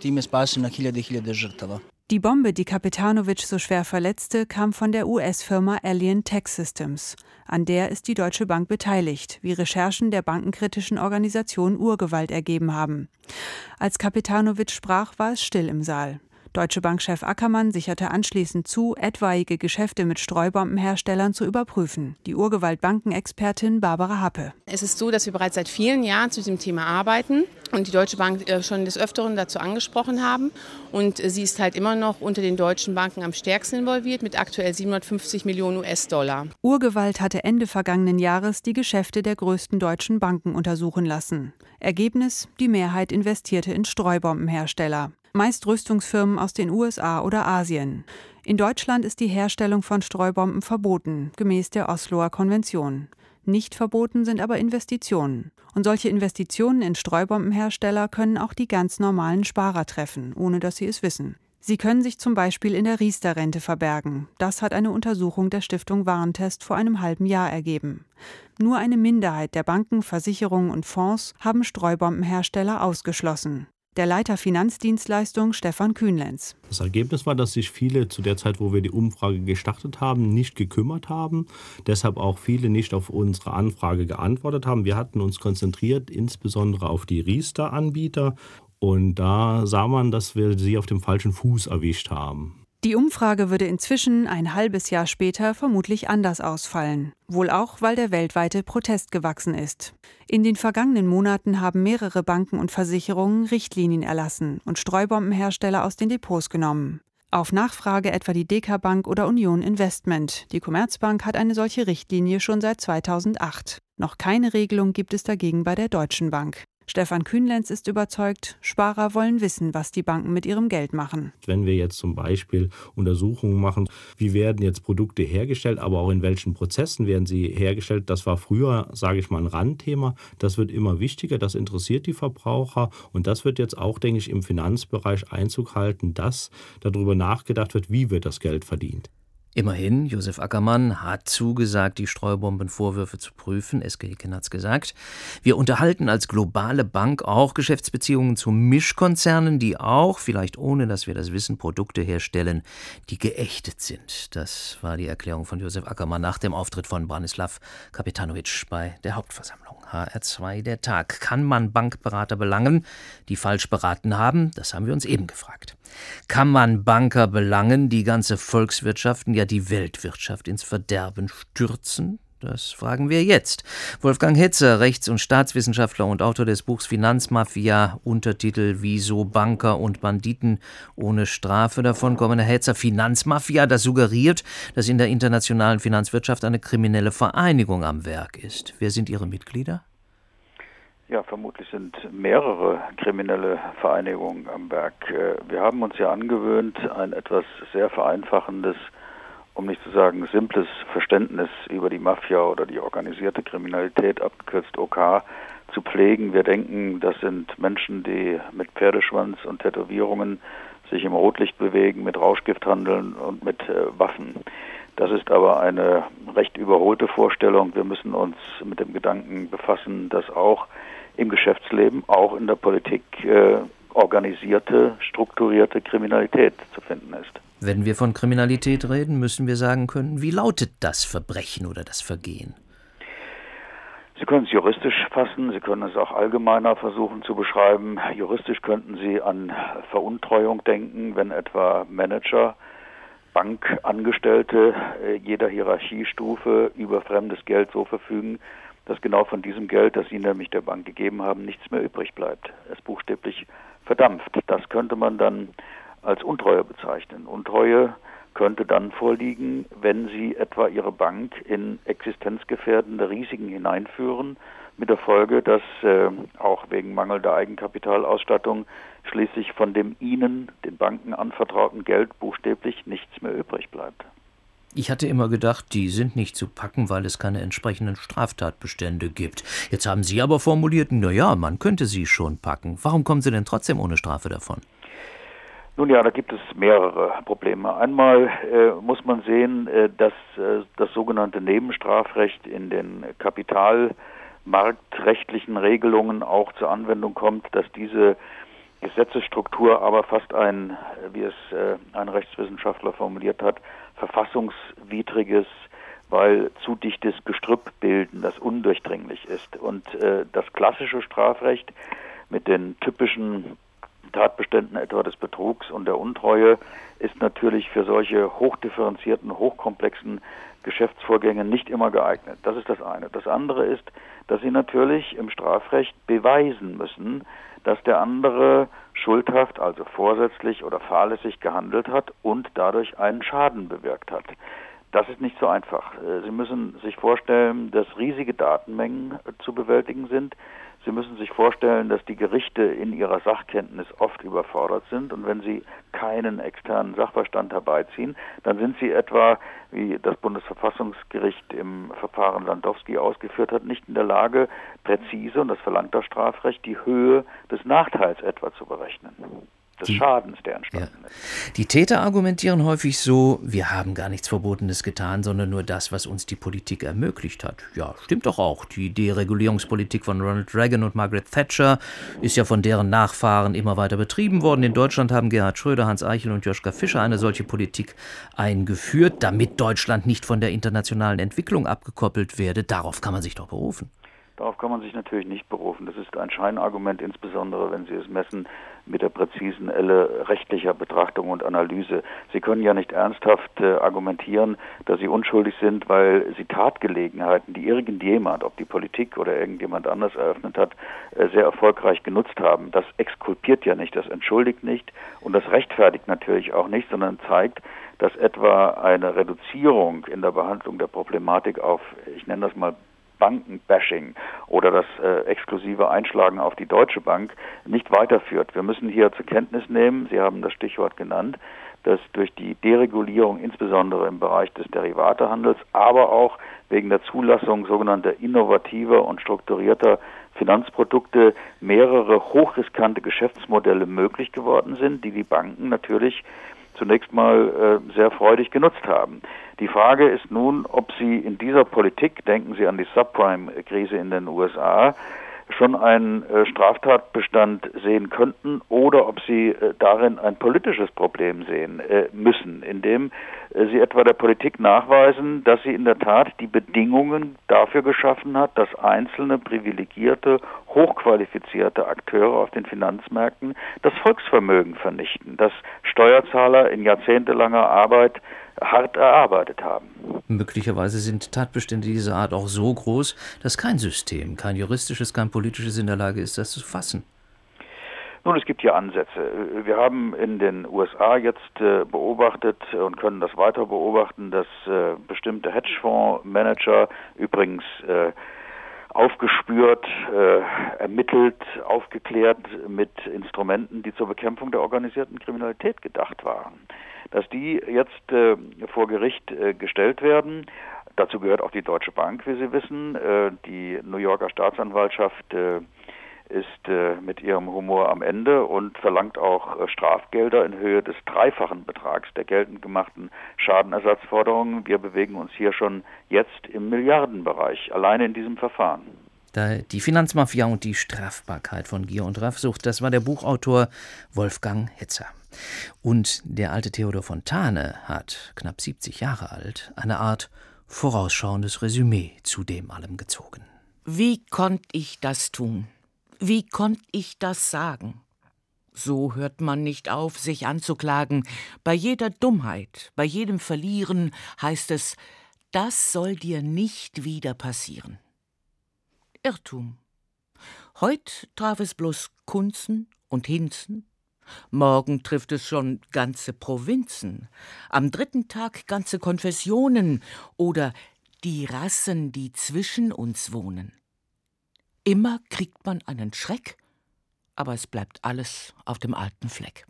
Die Bombe, die Kapitanovic so schwer verletzte, kam von der US-Firma Alien Tech Systems. An der ist die Deutsche Bank beteiligt, wie Recherchen der bankenkritischen Organisation Urgewalt ergeben haben. Als Kapitanovic sprach, war es still im Saal. Deutsche Bank-Chef Ackermann sicherte anschließend zu, etwaige Geschäfte mit Streubombenherstellern zu überprüfen. Die Urgewalt-Bankenexpertin Barbara Happe. Es ist so, dass wir bereits seit vielen Jahren zu diesem Thema arbeiten und die Deutsche Bank schon des Öfteren dazu angesprochen haben. Und sie ist halt immer noch unter den deutschen Banken am stärksten involviert mit aktuell 750 Millionen US-Dollar. Urgewalt hatte Ende vergangenen Jahres die Geschäfte der größten deutschen Banken untersuchen lassen. Ergebnis: Die Mehrheit investierte in Streubombenhersteller. Meist Rüstungsfirmen aus den USA oder Asien. In Deutschland ist die Herstellung von Streubomben verboten, gemäß der Osloer Konvention. Nicht verboten sind aber Investitionen. Und solche Investitionen in Streubombenhersteller können auch die ganz normalen Sparer treffen, ohne dass sie es wissen. Sie können sich zum Beispiel in der Riester-Rente verbergen. Das hat eine Untersuchung der Stiftung Warentest vor einem halben Jahr ergeben. Nur eine Minderheit der Banken, Versicherungen und Fonds haben Streubombenhersteller ausgeschlossen. Der Leiter Finanzdienstleistung Stefan Kühnlenz. Das Ergebnis war, dass sich viele zu der Zeit, wo wir die Umfrage gestartet haben, nicht gekümmert haben. Deshalb auch viele nicht auf unsere Anfrage geantwortet haben. Wir hatten uns konzentriert insbesondere auf die Riester-Anbieter. Und da sah man, dass wir sie auf dem falschen Fuß erwischt haben. Die Umfrage würde inzwischen ein halbes Jahr später vermutlich anders ausfallen. Wohl auch, weil der weltweite Protest gewachsen ist. In den vergangenen Monaten haben mehrere Banken und Versicherungen Richtlinien erlassen und Streubombenhersteller aus den Depots genommen. Auf Nachfrage etwa die DK Bank oder Union Investment. Die Commerzbank hat eine solche Richtlinie schon seit 2008. Noch keine Regelung gibt es dagegen bei der Deutschen Bank. Stefan Kühnlenz ist überzeugt, Sparer wollen wissen, was die Banken mit ihrem Geld machen. Wenn wir jetzt zum Beispiel Untersuchungen machen, wie werden jetzt Produkte hergestellt, aber auch in welchen Prozessen werden sie hergestellt, das war früher, sage ich mal, ein Randthema. Das wird immer wichtiger, das interessiert die Verbraucher und das wird jetzt auch, denke ich, im Finanzbereich Einzug halten, dass darüber nachgedacht wird, wie wird das Geld verdient. Immerhin, Josef Ackermann hat zugesagt, die Streubombenvorwürfe zu prüfen. Eske Hicken hat's gesagt. Wir unterhalten als globale Bank auch Geschäftsbeziehungen zu Mischkonzernen, die auch, vielleicht ohne dass wir das wissen, Produkte herstellen, die geächtet sind. Das war die Erklärung von Josef Ackermann nach dem Auftritt von Branislav Kapitanovic bei der Hauptversammlung. HR2 der Tag. Kann man Bankberater belangen, die falsch beraten haben? Das haben wir uns eben gefragt. Kann man Banker belangen, die ganze Volkswirtschaften, ja die Weltwirtschaft ins Verderben stürzen? Das fragen wir jetzt. Wolfgang Hetzer, Rechts- und Staatswissenschaftler und Autor des Buchs Finanzmafia, Untertitel Wieso Banker und Banditen ohne Strafe davonkommen. Herr Hetzer, Finanzmafia, das suggeriert, dass in der internationalen Finanzwirtschaft eine kriminelle Vereinigung am Werk ist. Wer sind Ihre Mitglieder? Ja, vermutlich sind mehrere kriminelle Vereinigungen am Werk. Wir haben uns ja angewöhnt, ein etwas sehr vereinfachendes, um nicht zu sagen simples Verständnis über die Mafia oder die organisierte Kriminalität, abgekürzt OK, zu pflegen. Wir denken, das sind Menschen, die mit Pferdeschwanz und Tätowierungen sich im Rotlicht bewegen, mit Rauschgift handeln und mit Waffen. Das ist aber eine recht überholte Vorstellung. Wir müssen uns mit dem Gedanken befassen, dass auch im Geschäftsleben, auch in der Politik organisierte, strukturierte Kriminalität zu finden ist. Wenn wir von Kriminalität reden, müssen wir sagen können, wie lautet das Verbrechen oder das Vergehen? Sie können es juristisch fassen, Sie können es auch allgemeiner versuchen zu beschreiben. Juristisch könnten Sie an Veruntreuung denken, wenn etwa Manager, Bankangestellte jeder Hierarchiestufe über fremdes Geld so verfügen, dass genau von diesem Geld, das ihnen nämlich der Bank gegeben haben, nichts mehr übrig bleibt. Es buchstäblich verdampft. Das könnte man dann als Untreue bezeichnen. Untreue könnte dann vorliegen, wenn Sie etwa Ihre Bank in existenzgefährdende Risiken hineinführen, mit der Folge, dass auch wegen mangelnder Eigenkapitalausstattung schließlich von dem Ihnen, den Banken anvertrauten Geld buchstäblich nichts mehr übrig bleibt. Ich hatte immer gedacht, die sind nicht zu packen, weil es keine entsprechenden Straftatbestände gibt. Jetzt haben Sie aber formuliert, naja, man könnte sie schon packen. Warum kommen Sie denn trotzdem ohne Strafe davon? Nun ja, da gibt es mehrere Probleme. Einmal muss man sehen, dass das sogenannte Nebenstrafrecht in den kapitalmarktrechtlichen Regelungen auch zur Anwendung kommt, dass diese Gesetzesstruktur aber fast ein, wie es ein Rechtswissenschaftler formuliert hat, verfassungswidriges, weil zu dichtes Gestrüpp bilden, das undurchdringlich ist. Und das klassische Strafrecht mit den typischen Tatbeständen etwa des Betrugs und der Untreue ist natürlich für solche hochdifferenzierten, hochkomplexen Geschäftsvorgänge nicht immer geeignet. Das ist das eine. Das andere ist, dass Sie natürlich im Strafrecht beweisen müssen, dass der andere schuldhaft, also vorsätzlich oder fahrlässig gehandelt hat und dadurch einen Schaden bewirkt hat. Das ist nicht so einfach. Sie müssen sich vorstellen, dass riesige Datenmengen zu bewältigen sind. Sie müssen sich vorstellen, dass die Gerichte in ihrer Sachkenntnis oft überfordert sind und wenn sie keinen externen Sachverstand herbeiziehen, dann sind sie etwa, wie das Bundesverfassungsgericht im Verfahren Landowski ausgeführt hat, nicht in der Lage, präzise, und das verlangt das Strafrecht, die Höhe des Nachteils etwa zu berechnen. Des Schadens, der entstanden ist. Die Täter argumentieren häufig so, wir haben gar nichts Verbotenes getan, sondern nur das, was uns die Politik ermöglicht hat. Ja, stimmt doch auch. Die Deregulierungspolitik von Ronald Reagan und Margaret Thatcher ist ja von deren Nachfahren immer weiter betrieben worden. In Deutschland haben Gerhard Schröder, Hans Eichel und Joschka Fischer eine solche Politik eingeführt, damit Deutschland nicht von der internationalen Entwicklung abgekoppelt werde. Darauf kann man sich doch berufen. Darauf kann man sich natürlich nicht berufen. Das ist ein Scheinargument, insbesondere wenn Sie es messen mit der präzisen Elle rechtlicher Betrachtung und Analyse. Sie können ja nicht ernsthaft argumentieren, dass Sie unschuldig sind, weil Sie Tatgelegenheiten, die irgendjemand, ob die Politik oder irgendjemand anders eröffnet hat, sehr erfolgreich genutzt haben. Das exkulpiert ja nicht, das entschuldigt nicht und das rechtfertigt natürlich auch nicht, sondern zeigt, dass etwa eine Reduzierung in der Behandlung der Problematik auf, ich nenne das mal, Bankenbashing oder das exklusive Einschlagen auf die Deutsche Bank nicht weiterführt. Wir müssen hier zur Kenntnis nehmen, Sie haben das Stichwort genannt, dass durch die Deregulierung insbesondere im Bereich des Derivatehandels, aber auch wegen der Zulassung sogenannter innovativer und strukturierter Finanzprodukte mehrere hochriskante Geschäftsmodelle möglich geworden sind, die die Banken natürlich zunächst mal sehr freudig genutzt haben. Die Frage ist nun, ob Sie in dieser Politik, denken Sie an die Subprime-Krise in den USA, schon einen Straftatbestand sehen könnten oder ob Sie darin ein politisches Problem sehen müssen, indem Sie etwa der Politik nachweisen, dass sie in der Tat die Bedingungen dafür geschaffen hat, dass einzelne privilegierte, hochqualifizierte Akteure auf den Finanzmärkten das Volksvermögen vernichten, das Steuerzahler in jahrzehntelanger Arbeit hart erarbeitet haben. Möglicherweise sind Tatbestände dieser Art auch so groß, dass kein System, kein juristisches, kein politisches in der Lage ist, das zu fassen. Nun, es gibt hier Ansätze. Wir haben in den USA jetzt beobachtet und können das weiter beobachten, dass bestimmte Hedgefondsmanager übrigens aufgespürt, ermittelt, aufgeklärt mit Instrumenten, die zur Bekämpfung der organisierten Kriminalität gedacht waren. Dass die jetzt vor Gericht gestellt werden, dazu gehört auch die Deutsche Bank, wie Sie wissen. Die New Yorker Staatsanwaltschaft ist mit ihrem Humor am Ende und verlangt auch Strafgelder in Höhe des 3-fachen Betrags der geltend gemachten Schadenersatzforderungen. Wir bewegen uns hier schon jetzt im Milliardenbereich, alleine in diesem Verfahren. Die Finanzmafia und die Strafbarkeit von Gier und Rafsucht, das war der Buchautor Wolfgang Hetzer. Und der alte Theodor Fontane hat, knapp 70 Jahre alt, eine Art vorausschauendes Resümee zu dem allem gezogen. Wie konnt ich das tun? Wie konnt ich das sagen? So hört man nicht auf, sich anzuklagen. Bei jeder Dummheit, bei jedem Verlieren heißt es, das soll dir nicht wieder passieren. Irrtum. Heut traf es bloß Kunzen und Hinzen. Morgen trifft es schon ganze Provinzen. Am 3. Tag ganze Konfessionen oder die Rassen, die zwischen uns wohnen. Immer kriegt man einen Schreck, aber es bleibt alles auf dem alten Fleck.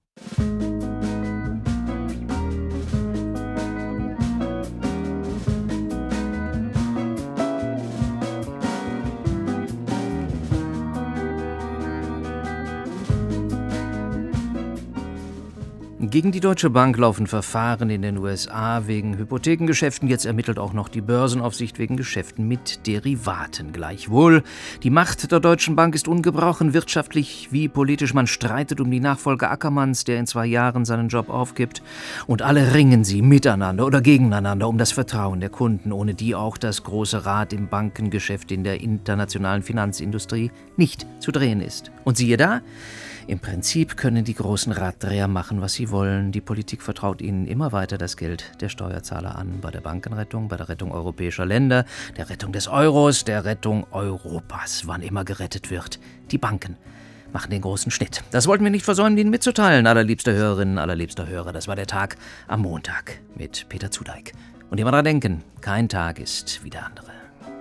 Gegen die Deutsche Bank laufen Verfahren in den USA wegen Hypothekengeschäften. Jetzt ermittelt auch noch die Börsenaufsicht wegen Geschäften mit Derivaten. Gleichwohl, die Macht der Deutschen Bank ist ungebrochen, wirtschaftlich wie politisch. Man streitet um die Nachfolge Ackermanns, der in 2 Jahren seinen Job aufgibt. Und alle ringen sie miteinander oder gegeneinander um das Vertrauen der Kunden, ohne die auch das große Rad im Bankengeschäft in der internationalen Finanzindustrie nicht zu drehen ist. Und siehe da, im Prinzip können die großen Raddreher machen, was sie wollen. Die Politik vertraut ihnen immer weiter das Geld der Steuerzahler an. Bei der Bankenrettung, bei der Rettung europäischer Länder, der Rettung des Euros, der Rettung Europas. Wann immer gerettet wird. Die Banken machen den großen Schnitt. Das wollten wir nicht versäumen, Ihnen mitzuteilen, allerliebste Hörerinnen, allerliebster Hörer. Das war der Tag am Montag mit Peter Zudeik. Und immer daran denken, kein Tag ist wie der andere.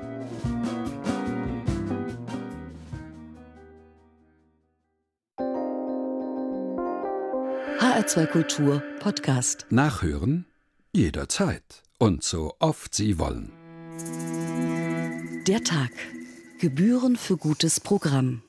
HR2 Kultur Podcast. Nachhören jederzeit und so oft Sie wollen. Der Tag. Gebühren für gutes Programm.